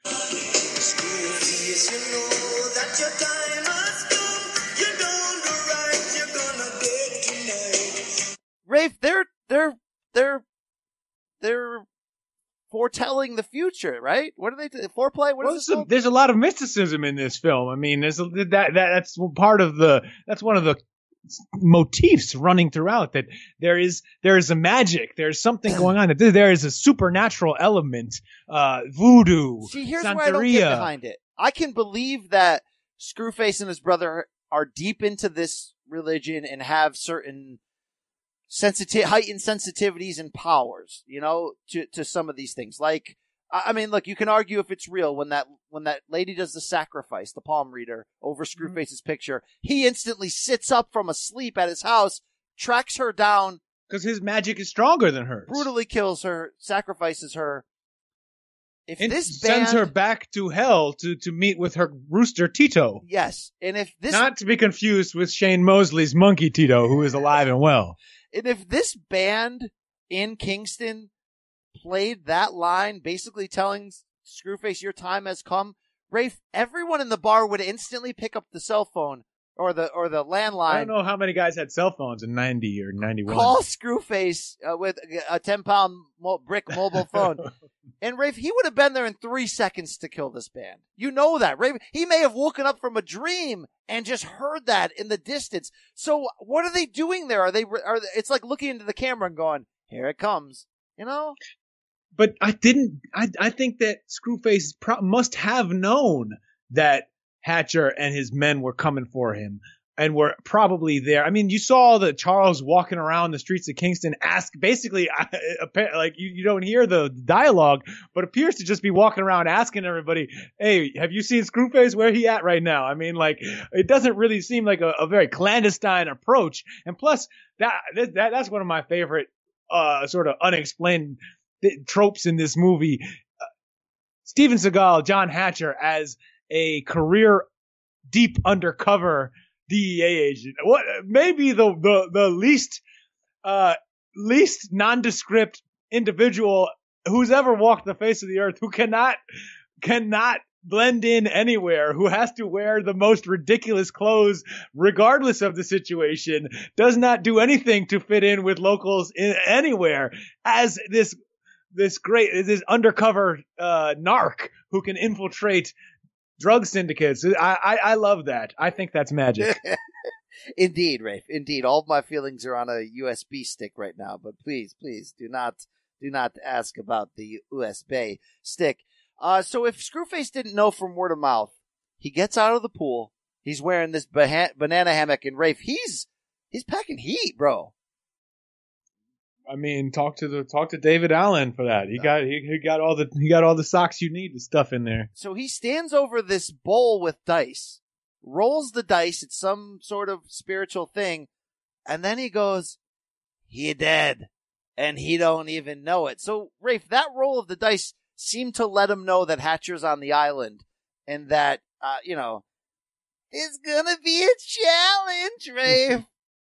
Screwface, you know that your time has come. You're down the right, you're gonna beg tonight. Rafe, they're they're they're they're foretelling the future, right? What are they? T- foreplay? What well, is this? A, there's a lot of mysticism in this film. I mean, there's a, that, that that's part of the that's one of the motifs running throughout. That there is there is a magic. There's something going on. That there is a supernatural element. Uh, voodoo. See, here's Santeria. where I don't get behind it. I can believe that Screwface and his brother are deep into this religion and have certain sensitive, heightened sensitivities and powers, you know, to, to some of these things. Like, I mean, look, you can argue if it's real when that, when that lady does the sacrifice, the palm reader over Screwface's mm-hmm. picture, he instantly sits up from a sleep at his house, tracks her down. Because his magic is stronger than hers. Brutally kills her, sacrifices her. If and this band, sends her back to hell to, to meet with her rooster Tito. Yes. And if this. Not to be confused with Shane Mosley's monkey Tito, who is alive and well. And if this band in Kingston played that line, basically telling Screwface, your time has come, Rafe, everyone in the bar would instantly pick up the cell phone or the or the landline. I don't know how many guys had cell phones in ninety or ninety-one. Call Screwface uh, with a ten pound mo- brick mobile phone And Rafe, he would have been there in three seconds to kill this band. You know that. Rafe, he may have woken up from a dream and just heard that in the distance. So what are they doing there? Are they, are, it's like looking into the camera and going, here it comes, you know? But I didn't, I, I think that Screwface pro- must have known that Hatcher and his men were coming for him. And were probably there. I mean, you saw the Charles walking around the streets of Kingston, ask basically, like you, you don't hear the dialogue, but appears to just be walking around asking everybody, "Hey, have you seen Screwface? Where he at right now?" I mean, like it doesn't really seem like a, a very clandestine approach. And plus, that, that that's one of my favorite uh, sort of unexplained tropes in this movie. Uh, Steven Seagal, John Hatcher, as a career deep undercover D E A agent. What maybe the the the least uh least nondescript individual who's ever walked the face of the earth, who cannot cannot blend in anywhere, who has to wear the most ridiculous clothes regardless of the situation, does not do anything to fit in with locals in anywhere, as this this great this undercover uh narc who can infiltrate drug syndicates. I, I I love that. I think that's magic. Indeed, Rafe. Indeed. All of my feelings are on a U S B stick right now, but please, please do not do not ask about the U S B stick. Uh, so if Screwface didn't know from word of mouth, he gets out of the pool. He's wearing this bah- banana hammock, and Rafe, he's he's packing heat, bro. I mean, talk to the talk to David Allen for that. He got he, he got all the he got all the socks you need to stuff in there. So he stands over this bowl with dice, rolls the dice. It's some sort of spiritual thing, and then he goes, "He dead," and he don't even know it. So Rafe, that roll of the dice seemed to let him know that Hatcher's on the island, and that uh, you know, it's gonna be a challenge, Rafe.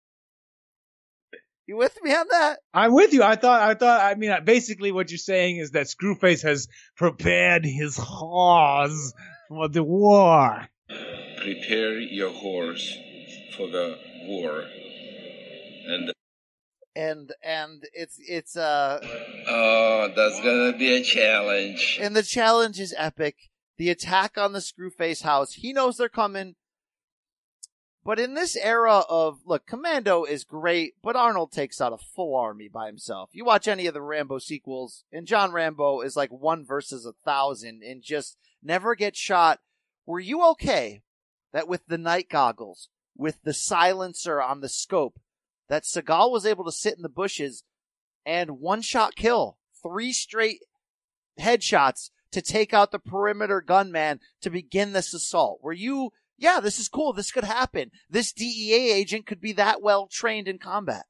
You with me on that? I'm with you. I thought, I thought, I mean, basically what you're saying is that Screwface has prepared his horse for the war. Prepare your horse for the war. And and and it's it's uh oh, that's gonna be a challenge. And the challenge is epic. The attack on the Screwface house. He knows they're coming. But in this era of, look, Commando is great, but Arnold takes out a full army by himself. You watch any of the Rambo sequels, and John Rambo is like one versus a thousand and just never gets shot. Were you okay that with the night goggles, with the silencer on the scope, that Seagal was able to sit in the bushes and one-shot kill, three straight headshots to take out the perimeter gunman to begin this assault? Were you... Yeah, this is cool. This could happen. This D E A agent could be that well trained in combat.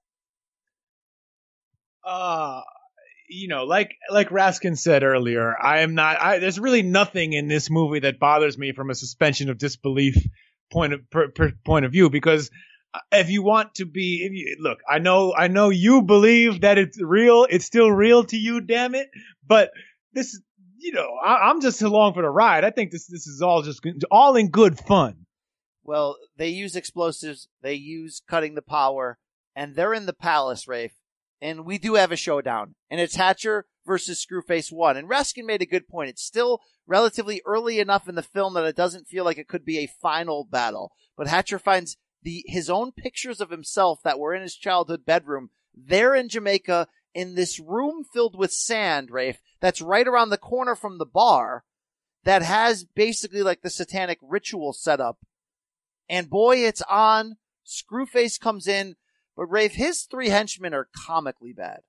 Uh, you know, like like Raskin said earlier, I am not. I, there's really nothing in this movie that bothers me from a suspension of disbelief point of per, per, point of view. Because if you want to be, if you, look, I know, I know you believe that it's real. It's still real to you, damn it. But this is. You know, I, I'm just along for the ride. I think this this is all just all in good fun. Well, they use explosives. They use cutting the power, and they're in the palace, Rafe. And we do have a showdown, and it's Hatcher versus Screwface one. And Raskin made a good point. It's still relatively early enough in the film that it doesn't feel like it could be a final battle. But Hatcher finds the his own pictures of himself that were in his childhood bedroom there in Jamaica, in this room filled with sand, Rafe, that's right around the corner from the bar, that has basically like the satanic ritual set up. And boy, it's on. Screwface comes in, but Rafe, his three henchmen are comically bad.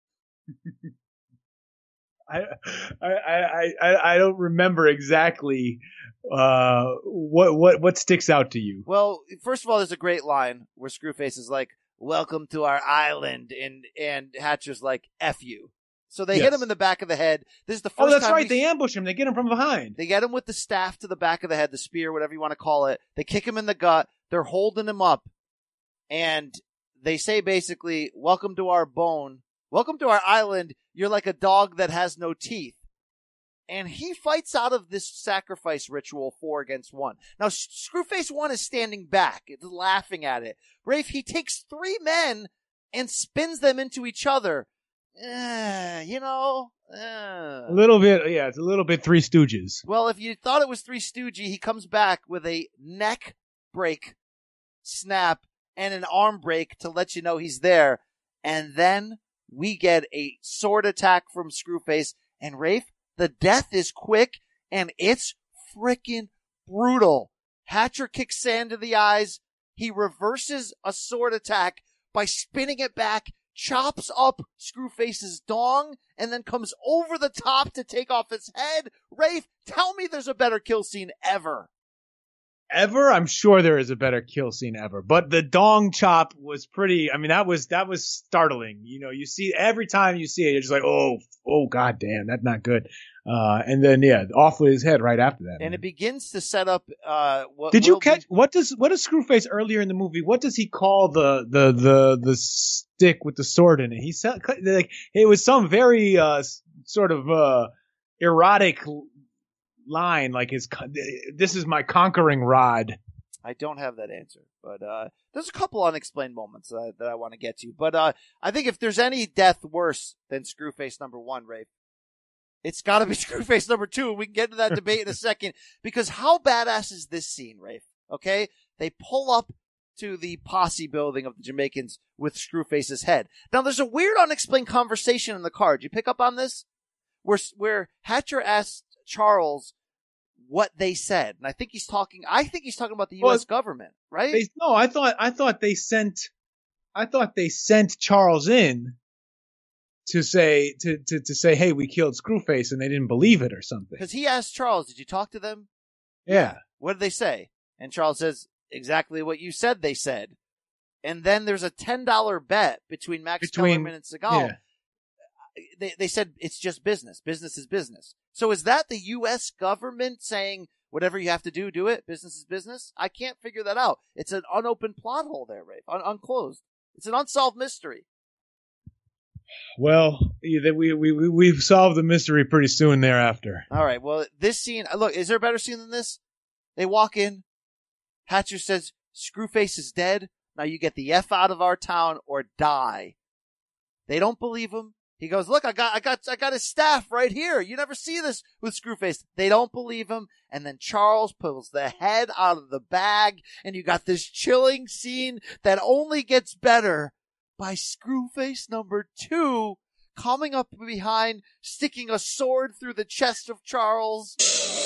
I, I I I I don't remember exactly uh what what what sticks out to you. Well, first of all, there's a great line where Screwface is like, "Welcome to our island," and and Hatcher's like, "F you." So they yes. hit him in the back of the head. This is the first time. Oh, that's time right. They ambush him. They get him from behind. They get him with the staff to the back of the head, the spear, whatever you want to call it. They kick him in the gut. They're holding him up, and they say basically, "Welcome to our bone. Welcome to our island. You're like a dog that has no teeth." And he fights out of this sacrifice ritual four against one. Now, Screwface one is standing back, laughing at it. Rafe, he takes three men and spins them into each other. Uh, you know, uh, A little bit, yeah, it's a little bit Three Stooges. Well, if you thought it was Three Stooges, he comes back with a neck break snap and an arm break to let you know he's there. And then we get a sword attack from Screwface. And Rafe, the death is quick and it's freaking brutal. Hatcher kicks sand to the eyes. He reverses a sword attack by spinning it back, chops up Screwface's dong, and then comes over the top to take off his head. Rafe, tell me there's a better kill scene ever. Ever? I'm sure there is a better kill scene ever. But the dong chop was pretty, I mean, that was, that was startling. You know, you see, every time you see it, you're just like, oh, oh, god damn, that's not good. Uh, and then, yeah, off with his head right after that. And man. It begins to set up, uh, what Did you will catch, be- what does, what does Screwface earlier in the movie, what does he call the, the, the, the stick with the sword in it? He said, like, it was some very, uh, sort of, uh, erotic line, like his, this is my conquering rod. I don't have that answer, but uh, there's a couple unexplained moments uh, that I want to get to. But uh, I think if there's any death worse than Screwface number one, Rafe, it's got to be Screwface number two. We can get into that debate in a second, because how badass is this scene, Rafe? Okay, they pull up to the posse building of the Jamaicans with Screwface's head. Now, there's a weird unexplained conversation in the car. Did you pick up on this? Where where Hatcher asked Charles what they said, and I think he's talking. I think he's talking about the U S well, government, right? They, no, I thought I thought they sent, I thought they sent Charles in to say to to to say, hey, we killed Screwface, and they didn't believe it or something. Because he asked Charles, "Did you talk to them?" Yeah. What did they say? And Charles says exactly what you said they said. And then there's a ten dollar bet between Max between, Kellerman and Seagal. Yeah. They they said it's just business. Business is business. So is that the U S government saying whatever you have to do, do it? Business is business? I can't figure that out. It's an unopened plot hole there, Rafe. Un- unclosed. It's an unsolved mystery. Well, we, we, we, we've solved the mystery pretty soon thereafter. All right. Well, this scene, look, is there a better scene than this? They walk in. Hatcher says, Screwface is dead. Now you get the F out of our town or die. They don't believe him. He goes, look, I got, I got, I got his staff right here. You never see this with Screwface. They don't believe him. And then Charles pulls the head out of the bag, and you got this chilling scene that only gets better by Screwface number two coming up behind, sticking a sword through the chest of Charles.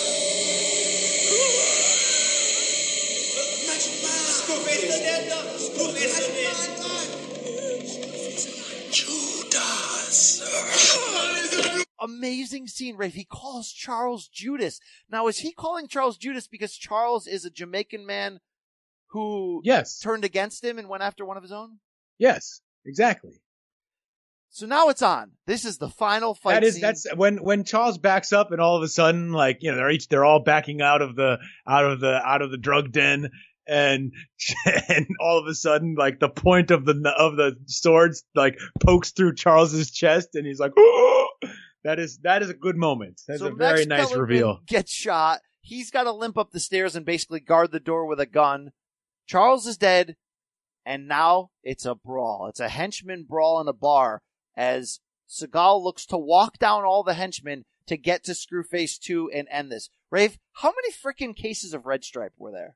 Amazing scene, Rafe. He calls Charles Judas. Now, is he calling Charles Judas because Charles is a Jamaican man who yes. turned against him and went after one of his own? Yes, exactly. So now it's on. This is the final fight that is, scene. That's when, when Charles backs up and all of a sudden, like, you know, they're each, they're all backing out of the, out of the, out of the drug den. And, and all of a sudden, like, the point of the, of the swords, like, pokes through Charles's chest, and he's like, oh! That is, that is a good moment. That's so a very Max nice Kellerman reveal. Gets shot. He's got to limp up the stairs and basically guard the door with a gun. Charles is dead. And now it's a brawl. It's a henchman brawl in a bar as Seagal looks to walk down all the henchmen to get to Screwface two and end this. Rafe, how many freaking cases of Red Stripe were there?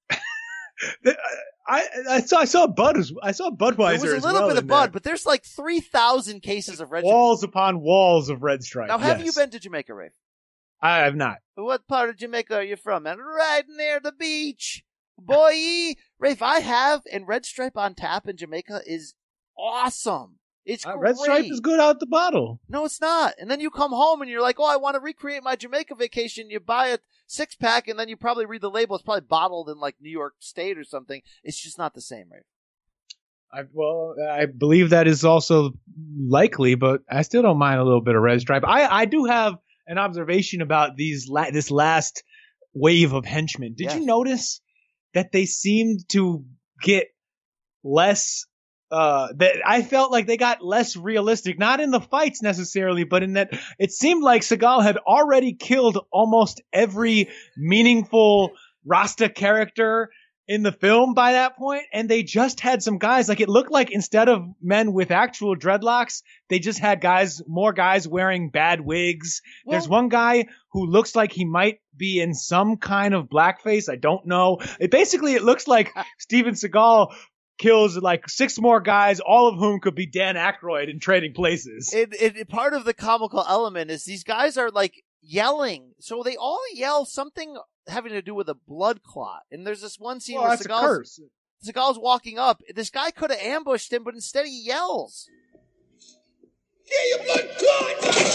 I, I saw I saw Bud I saw Budweiser. There was a little well bit of there. Bud, but there's like three thousand cases of Red Stripe. Walls upon walls of Red Stripe. Now, have yes. you been to Jamaica, Rafe? I have not. What part of Jamaica are you from, man? Right near the beach. Boy, Rafe, I have, and Red Stripe on tap in Jamaica is awesome. It's uh, great. Red Stripe is good out the bottle. No, it's not. And then you come home and you're like, oh, I want to recreate my Jamaica vacation. You buy a six pack and then you probably read the label. It's probably bottled in like New York State or something. It's just not the same, right? I, well, I believe that is also likely, but I still don't mind a little bit of Red Stripe. I, I do have an observation about these la- this last wave of henchmen. Did yes. you notice that they seemed to get less uh that I felt like they got less realistic, not in the fights necessarily, but in that it seemed like Seagal had already killed almost every meaningful Rasta character in the film by that point, and they just had some guys, like it looked like instead of men with actual dreadlocks, they just had guys, more guys wearing bad wigs. Well, there's one guy who looks like he might be in some kind of blackface. I don't know. It basically, it looks like Steven Seagal kills like six more guys, all of whom could be Dan Aykroyd in Trading Places. It, it, part of the comical element is these guys are like yelling. So they all yell something having to do with a blood clot. And there's this one scene well, where that's Seagal's, a curse. Seagal's walking up. This guy could have ambushed him, but instead he yells. Yeah, your blood clot!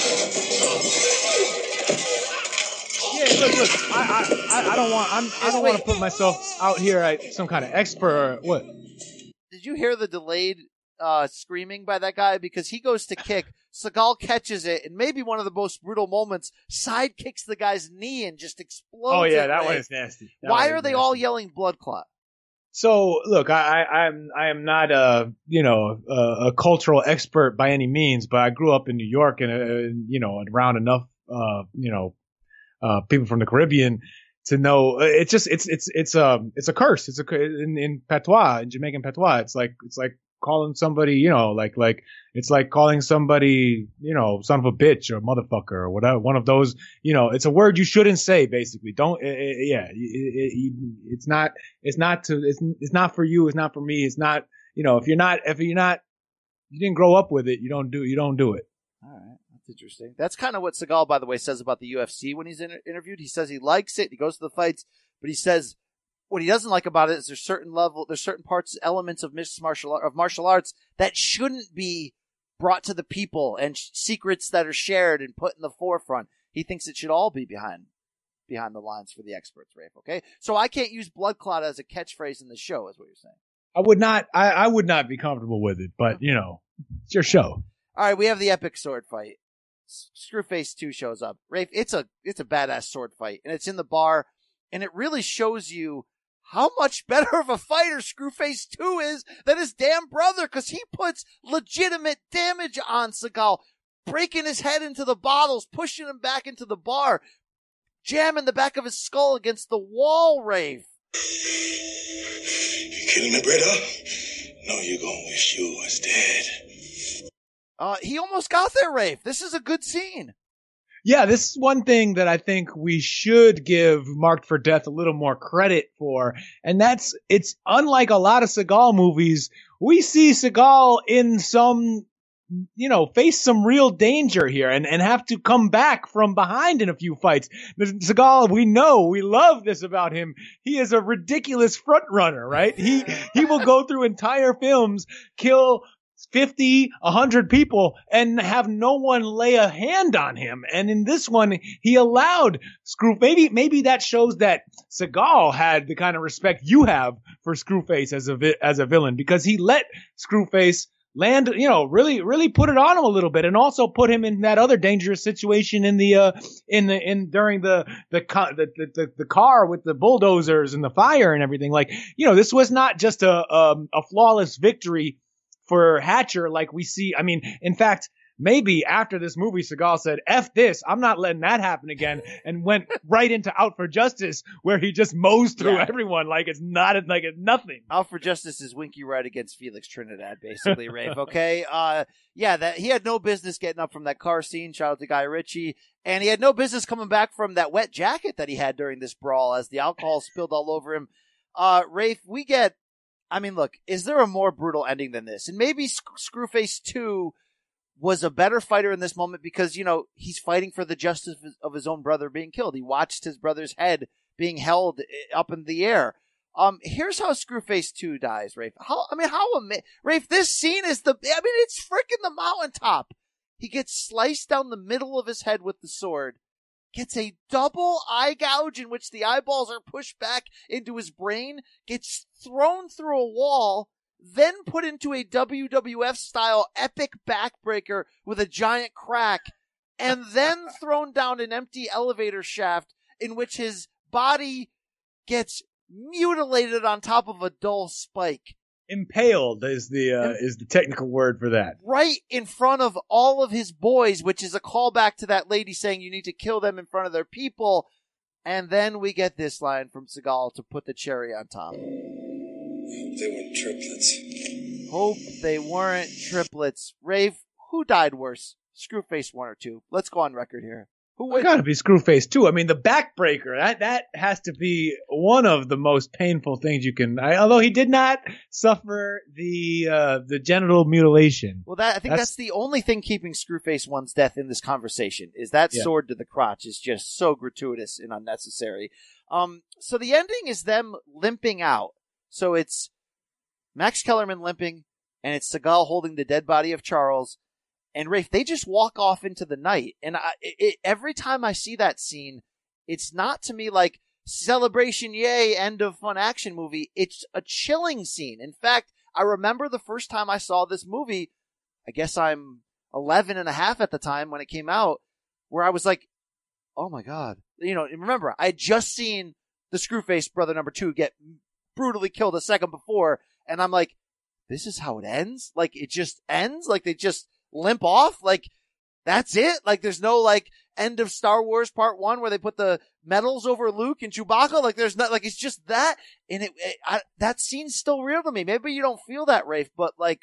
Yeah, look, look. I, I, I don't want. I'm, I don't want to put myself out here as some kind of expert or what. Did you hear the delayed uh, screaming by that guy? Because he goes to kick, Seagal catches it, and maybe one of the most brutal moments, side kicks the guy's knee and just explodes. Oh yeah, it, that right? one is nasty. That Why are is they nasty. all yelling blood clot? So look, I, I, I'm I am not a you know a, a cultural expert by any means, but I grew up in New York and uh, you know around enough uh, you know uh, people from the Caribbean to know it's just it's it's it's a it's a curse. It's a in, in patois, in Jamaican patois. It's like it's like calling somebody you know like like it's like calling somebody you know son of a bitch or motherfucker or whatever. One of those you know it's a word you shouldn't say. Basically, don't it, it, yeah. It, it, it's not it's not to it's it's not for you. It's not for me. It's not you know if you're not if you're not you didn't grow up with it. You don't do you don't do it. All right. Interesting. That's kind of what Seagal, by the way, says about the U F C when he's in, interviewed. He says he likes it. He goes to the fights, but he says what he doesn't like about it is there's certain level, there's certain parts, elements of mixed martial of martial arts that shouldn't be brought to the people and sh- secrets that are shared and put in the forefront. He thinks it should all be behind behind the lines for the experts, Rafe. Okay, so I can't use blood clot as a catchphrase in the show, is what you're saying. I would not. I, I would not be comfortable with it, but you know, it's your show. All right, we have the epic sword fight. Screwface two shows up. Rafe, it's a it's a badass sword fight, and it's in the bar, and it really shows you how much better of a fighter Screwface two is than his damn brother, because he puts legitimate damage on Seagal, breaking his head into the bottles, pushing him back into the bar, jamming the back of his skull against the wall, Rafe. You kidding me, brother? No, you gonna wish you was dead. Uh, he almost got there, Rafe. This is a good scene. Yeah, this is one thing that I think we should give Marked for Death a little more credit for. And that's, it's unlike a lot of Seagal movies. We see Seagal in some, you know, face some real danger here and, and have to come back from behind in a few fights. Seagal, we know, we love this about him. He is a ridiculous front runner, right? He, he will go through entire films, kill fifty, a hundred people and have no one lay a hand on him. And in this one, he allowed Screw. Maybe, maybe that shows that Seagal had the kind of respect you have for Screwface as a, vi- as a villain, because he let Screwface land, you know, really, really put it on him a little bit, and also put him in that other dangerous situation in the, uh, in the, in, during the, the, the, the, the car with the bulldozers and the fire and everything. Like, you know, this was not just a, um, a flawless victory for Hatcher like we see. I mean, in fact, maybe after this movie, Seagal said, F this, I'm not letting that happen again, and went right into Out for Justice, where he just mows through yeah. everyone like it's not, like it's nothing. Out for Justice is Winky Red against Felix Trinidad, basically, Rafe, okay? Uh, yeah, that he had no business getting up from that car scene, shout out to Guy Ritchie, and he had no business coming back from that wet jacket that he had during this brawl as the alcohol spilled all over him. Uh, Rafe, we get I mean, look, is there a more brutal ending than this? And maybe Sc- Screwface two was a better fighter in this moment because, you know, he's fighting for the justice of his own brother being killed. He watched his brother's head being held up in the air. Um, here's how Screwface two dies, Rafe. How, I mean, how, ama- Rafe, this scene is the, I mean, it's freaking the mountaintop. He gets sliced down the middle of his head with the sword, gets a double eye gouge in which the eyeballs are pushed back into his brain, gets thrown through a wall, then put into a W W F-style epic backbreaker with a giant crack, and then thrown down an empty elevator shaft in which his body gets mutilated on top of a dull spike. Impaled is the uh, is the technical word for that. Right in front of all of his boys, which is a callback to that lady saying you need to kill them in front of their people. And then we get this line from Seagal to put the cherry on top. They weren't triplets. Hope they weren't triplets. Rafe, who died worse? Screwface one or two? Let's go on record here. Who would? Got to be Screwface two. I mean, the backbreaker, that that has to be one of the most painful things you can. I, although he did not suffer the uh, the genital mutilation. Well, that I think that's, that's the only thing keeping Screwface one's death in this conversation is that yeah. sword to the crotch is just so gratuitous and unnecessary. Um, so the ending is them limping out. So it's Max Kellerman limping, and it's Seagal holding the dead body of Charles. And Rafe, they just walk off into the night. And I, it, every time I see that scene, it's not to me like celebration, yay, end of fun action movie. It's a chilling scene. In fact, I remember the first time I saw this movie, I guess I'm eleven and a half at the time when it came out, where I was like, oh my God. You know, remember, I had just seen the Screwface brother number two get brutally killed a second before. And I'm like, this is how it ends? Like, it just ends? Like, they just limp off? Like, that's it? Like, there's no, like, end of Star Wars Part one where they put the medals over Luke and Chewbacca? Like, there's not, like, it's just that. And it, it I, that scene's still real to me. Maybe you don't feel that, Rafe, but, like,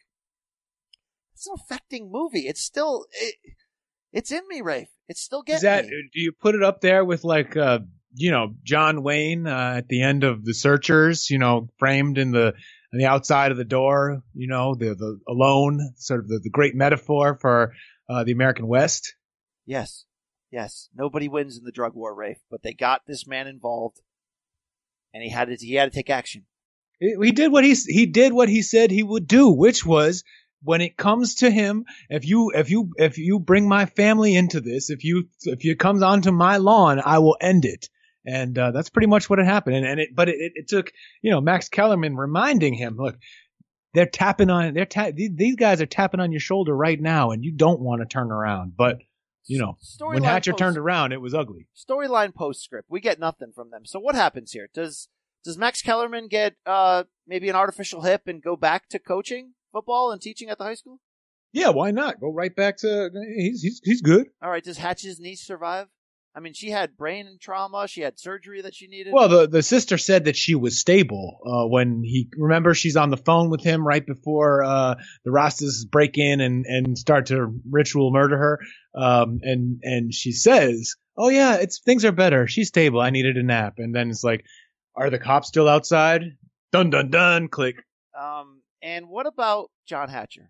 it's an affecting movie. It's still, it, it's in me, Rafe. It's still getting Is that, me. Do you put it up there with, like, uh, you know, John Wayne uh, at the end of The Searchers, you know, framed in the, on the outside of the door, you know, the the alone, sort of the, the great metaphor for uh, the American West? Yes. Yes. Nobody wins in the drug war, Rafe, but they got this man involved, and he had to, he had to take action. He, he did what he he did what he said he would do, which was, when it comes to him, if you if you if you bring my family into this, if you if it comes onto my lawn, I will end it. And uh, that's pretty much what had happened. And, and it, but it, it took, you know, Max Kellerman reminding him, look, they're tapping on, they're ta- these guys are tapping on your shoulder right now, and you don't want to turn around. But, you know, Story when Hatcher post- turned around, it was ugly. Storyline postscript, we get nothing from them. So what happens here? Does does Max Kellerman get uh, maybe an artificial hip and go back to coaching football and teaching at the high school? Yeah, why not? Go right back to, he's he's he's good. All right, does Hatch's niece survive? I mean, she had brain trauma. She had surgery that she needed. Well, the, the sister said that she was stable uh, when he – remember, she's on the phone with him right before uh, the Rastas break in and, and start to ritual murder her. Um, and, and she says, oh, yeah, it's things are better. She's stable. I needed a nap. And then it's like, are the cops still outside? Dun, dun, dun, click. Um, and what about John Hatcher?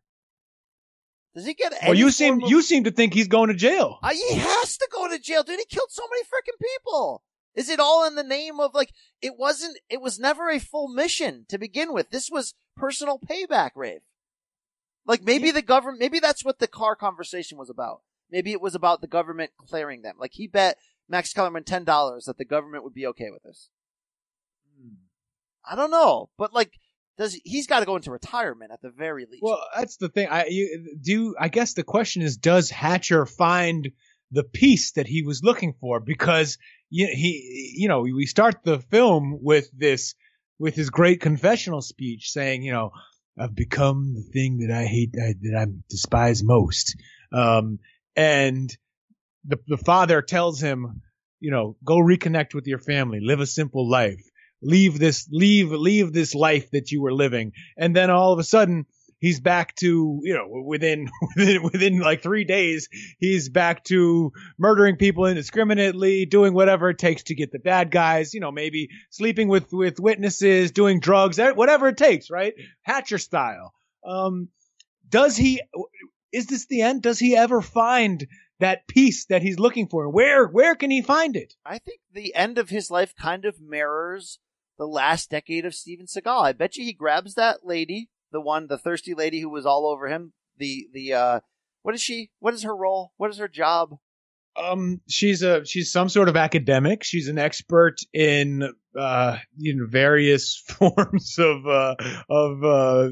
Does he get any Well, you seem of... you seem to think he's going to jail. Uh, he has to go to jail, dude. He killed so many freaking people. Is it all in the name of, like, it wasn't, it was never a full mission to begin with. This was personal payback, Rafe. Like, maybe yeah. the government, maybe that's what the car conversation was about. Maybe it was about the government clearing them. Like, he bet Max Kellerman ten dollars that the government would be okay with this. Hmm. I don't know, but, like, Does he's got to go into retirement at the very least? Well, that's the thing. I you, do. I guess the question is, does Hatcher find the peace that he was looking for? Because you, he, you know, we start the film with this, with his great confessional speech saying, you know, I've become the thing that I hate, that I, that I despise most. Um, and the the father tells him, you know, go reconnect with your family, live a simple life. Leave this, leave, leave this life that you were living. And then all of a sudden he's back to, you know, within, within, within like three days, he's back to murdering people indiscriminately, doing whatever it takes to get the bad guys, you know, maybe sleeping with, with witnesses, doing drugs, whatever it takes, right? Hatcher style. Um, does he, is this the end? Does he ever find that peace that he's looking for? Where, where can he find it? I think the end of his life kind of mirrors the last decade of Steven Seagal. I bet you he grabs that lady, the one, the thirsty lady who was all over him. The, the, uh, what is she? What is her role? What is her job? Um, she's a, she's some sort of academic. She's an expert in, uh, you know, various forms of, uh, of, uh,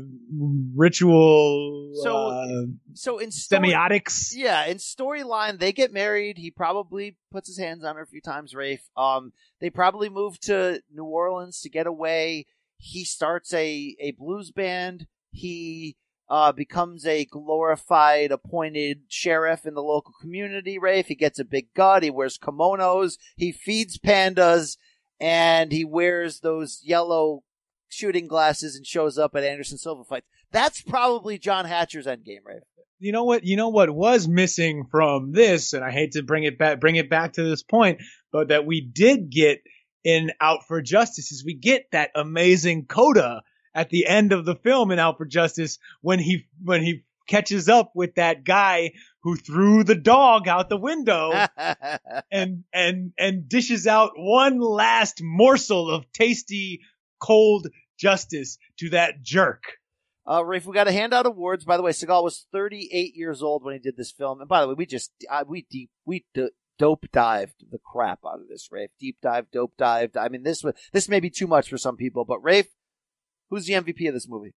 ritual, so, uh, so in story, semiotics. Yeah. In storyline, they get married. He probably puts his hands on her a few times, Rafe. Um, they probably move to New Orleans to get away. He starts a, a blues band. He, Uh, becomes a glorified appointed sheriff in the local community, Rafe. He gets a big gut. He wears kimonos. He feeds pandas, and he wears those yellow shooting glasses and shows up at Anderson Silva fights. That's probably John Hatcher's endgame, right? You know what? You know what was missing from this, and I hate to bring it back, bring it back to this point, but that we did get in Out for Justice is we get that amazing coda at the end of the film in Out for Justice when he when he catches up with that guy who threw the dog out the window and and and dishes out one last morsel of tasty cold justice to that jerk. Uh, Rafe, we got to hand out awards. By the way, Seagal was thirty-eight years old when he did this film. And by the way, we just, uh, we deep, we d- dope dived the crap out of this, Rafe. Deep dive, dope dived. I mean, this was, this may be too much for some people, but Rafe, who's the M V P of this movie?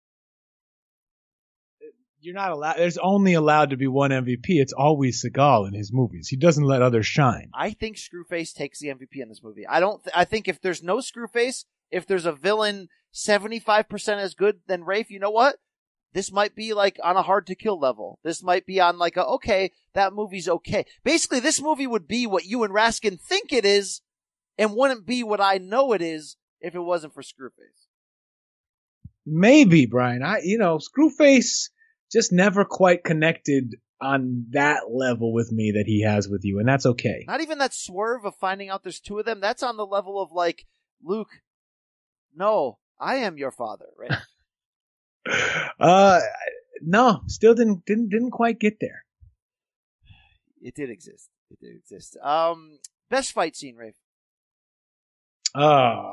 You're not allowed, there's only allowed to be one M V P. It's always Seagal in his movies. He doesn't let others shine. I think Screwface takes the M V P in this movie. I don't, th- I think if there's no Screwface, if there's a villain seventy-five percent as good, then Rafe, you know what? This might be like on a hard to kill level. This might be on like a, okay, that movie's okay. Basically, this movie would be what you and Raskin think it is and wouldn't be what I know it is if it wasn't for Screwface. Maybe, Brian. I, you know, Screwface just never quite connected on that level with me that he has with you, and that's okay. Not even that swerve of finding out there's two of them. That's on the level of like, Luke, no, I am your father, right? uh, no, still didn't didn't didn't quite get there. It did exist. It did exist. Um, best fight scene, Rafe. Uh,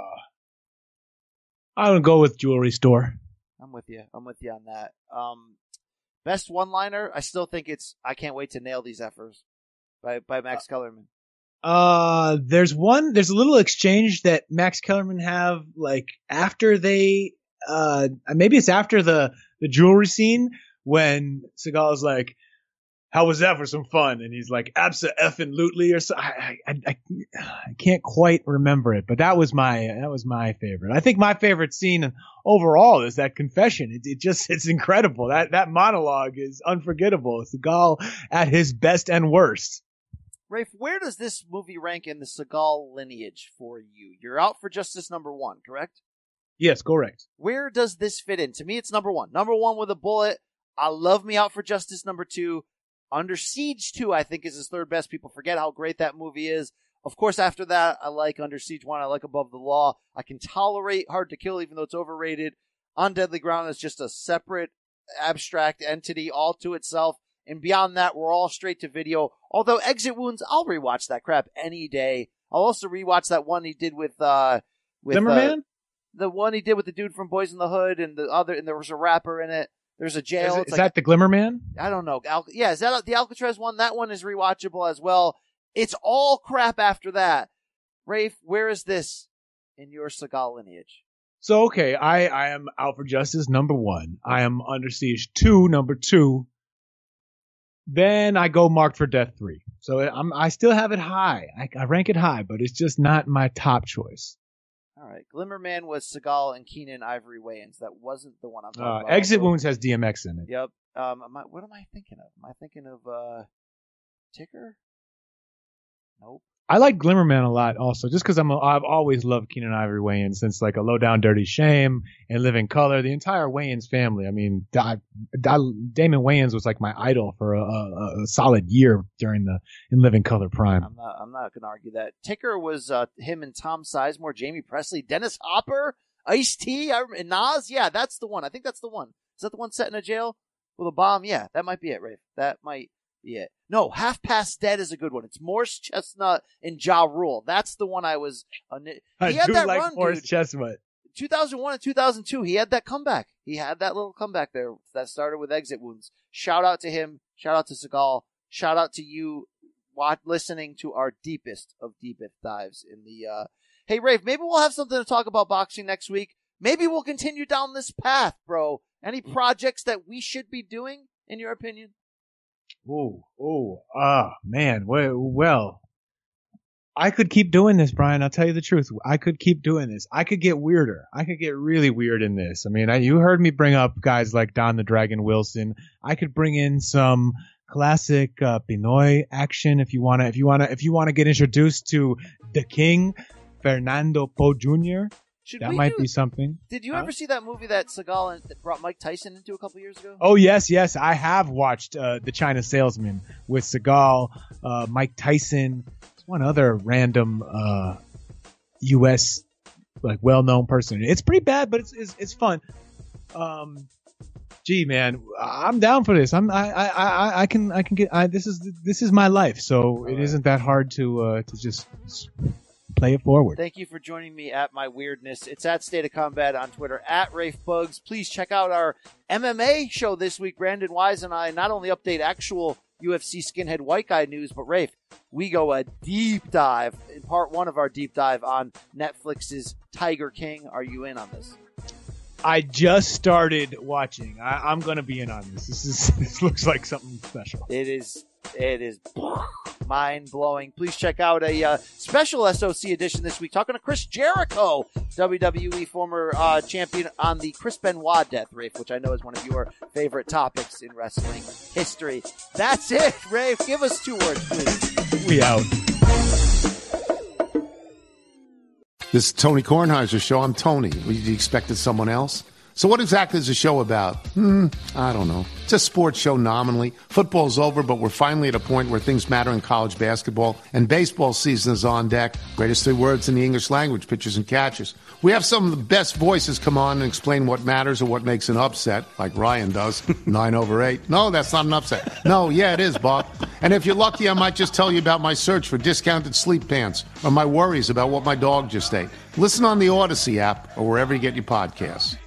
I would go with Jewelry Store. I'm with you. I'm with you on that. Um, best one-liner. I still think it's I Can't Wait to Nail These Effers by by Max uh, Kellerman. Uh, there's one. There's a little exchange that Max Kellerman have like after they. Uh, maybe it's after the, the jewelry scene when Seagal is like, how was that for some fun? And he's like, abso-effing-lutely or so. I, I, I, I can't quite remember it, but that was my, that was my favorite. I think my favorite scene overall is that confession. It, it just, it's incredible. That, that monologue is unforgettable. Seagal at his best and worst. Rafe, where does this movie rank in the Seagal lineage for you? You're Out for Justice number one, correct? Yes, correct. Where does this fit in? To me, it's number one. Number one with a bullet. I love me Out for Justice number two. Under Siege two, I think, is his third best. People forget how great that movie is. Of course, after that, I like Under Siege one. I like Above the Law. I can tolerate Hard to Kill, even though it's overrated. On Deadly Ground is just a separate, abstract entity all to itself. And beyond that, we're all straight to video. Although Exit Wounds, I'll rewatch that crap any day. I'll also rewatch that one he did with, uh, with, Zimmerman? Uh, the one he did with the dude from Boys in the Hood and the other, and there was a rapper in it. There's a jail. Is, it, it's is like, that the Glimmer Man? I don't know. Al- yeah, is that the Alcatraz one? That one is rewatchable as well. It's all crap after that. Rafe, where is this in your Seagal lineage? So, okay, I, I am Out for Justice, number one. I am Under Siege two, number two. Then I go Marked for Death three. So I'm, I still have it high. I, I rank it high, but it's just not my top choice. All right. Glimmerman was Seagal and Keenan Ivory Wayans. That wasn't the one I'm talking uh, about. Exit Wounds has D M X in it. Yep. Um, am I, what am I thinking of? Am I thinking of uh, Ticker? Nope. I like Glimmerman a lot also, just because I'm a, I've always loved Keenan Ivory Wayans since like A Low Down Dirty Shame and Living Color, the entire Wayans family. I mean, I, I, Damon Wayans was like my idol for a, a, a solid year during the in Living Color prime. I'm not, I'm not going to argue that. Ticker was uh, him and Tom Sizemore, Jamie Presley, Dennis Hopper, Ice-T, and Nas. Yeah, that's the one. I think that's the one. Is that the one set in a jail with a bomb? Yeah, that might be it, Rafe. That might be it. No, Half Past Dead is a good one. It's Morse Chestnut and Ja Rule. That's the one I was. Uh, he I had do that like run, Morse dude. Chestnut. two thousand one and two thousand two, he had that comeback. He had that little comeback there that started with Exit Wounds. Shout out to him. Shout out to Seagal. Shout out to you watch, listening to our deepest of deepest dives in the, uh, hey, Rafe, maybe we'll have something to talk about boxing next week. Maybe we'll continue down this path, bro. Any projects that we should be doing, in your opinion? Oh, oh, ah, man. Well, well, I could keep doing this, Brian. I'll tell you the truth. I could keep doing this. I could get weirder. I could get really weird in this. I mean, I, you heard me bring up guys like Don the Dragon Wilson. I could bring in some classic uh, Pinoy action if you wanna. If you wanna. If you wanna get introduced to the King, Fernando Poe Junior Should that we might do, be something. Did you huh? ever see that movie that Seagal and, that brought Mike Tyson into a couple years ago? Oh, yes, yes. I have watched uh, The China Salesman with Seagal, uh, Mike Tyson, one other random uh, U S like well-known person. It's pretty bad, but it's it's, it's fun. Um, gee, man, I'm down for this. I'm I I I, I can I can get. I, this is this is my life, so it isn't that hard to uh, to just play it forward. Thank you for joining me at my weirdness. It's at State of Combat on Twitter, at Rafe Bugs. Please check out our M M A show this week. Brandon Wise and I not only update actual U F C skinhead white guy news, but Rafe, we go a deep dive in part one of our deep dive on Netflix's Tiger King. Are you in on this? I just started watching. I, I'm going to be in on this. This is this looks like something special. It is. It is mind blowing. Please check out a uh, special S O C edition this week. Talking to Chris Jericho, W W E former uh, champion, on the Chris Benoit death, Rafe, which I know is one of your favorite topics in wrestling history. That's it, Rafe. Give us two words, please. We out. This is Tony Kornheiser's show. I'm Tony. You expected someone else? So what exactly is the show about? Hmm, I don't know. It's a sports show nominally. Football's over, but we're finally at a point where things matter in college basketball, and baseball season is on deck. Greatest three words in the English language, pitchers and catchers. We have some of the best voices come on and explain what matters or what makes an upset, like Ryan does, nine over eight. No, that's not an upset. No, yeah, it is, Bob. And if you're lucky, I might just tell you about my search for discounted sleep pants or my worries about what my dog just ate. Listen on the Odyssey app or wherever you get your podcasts.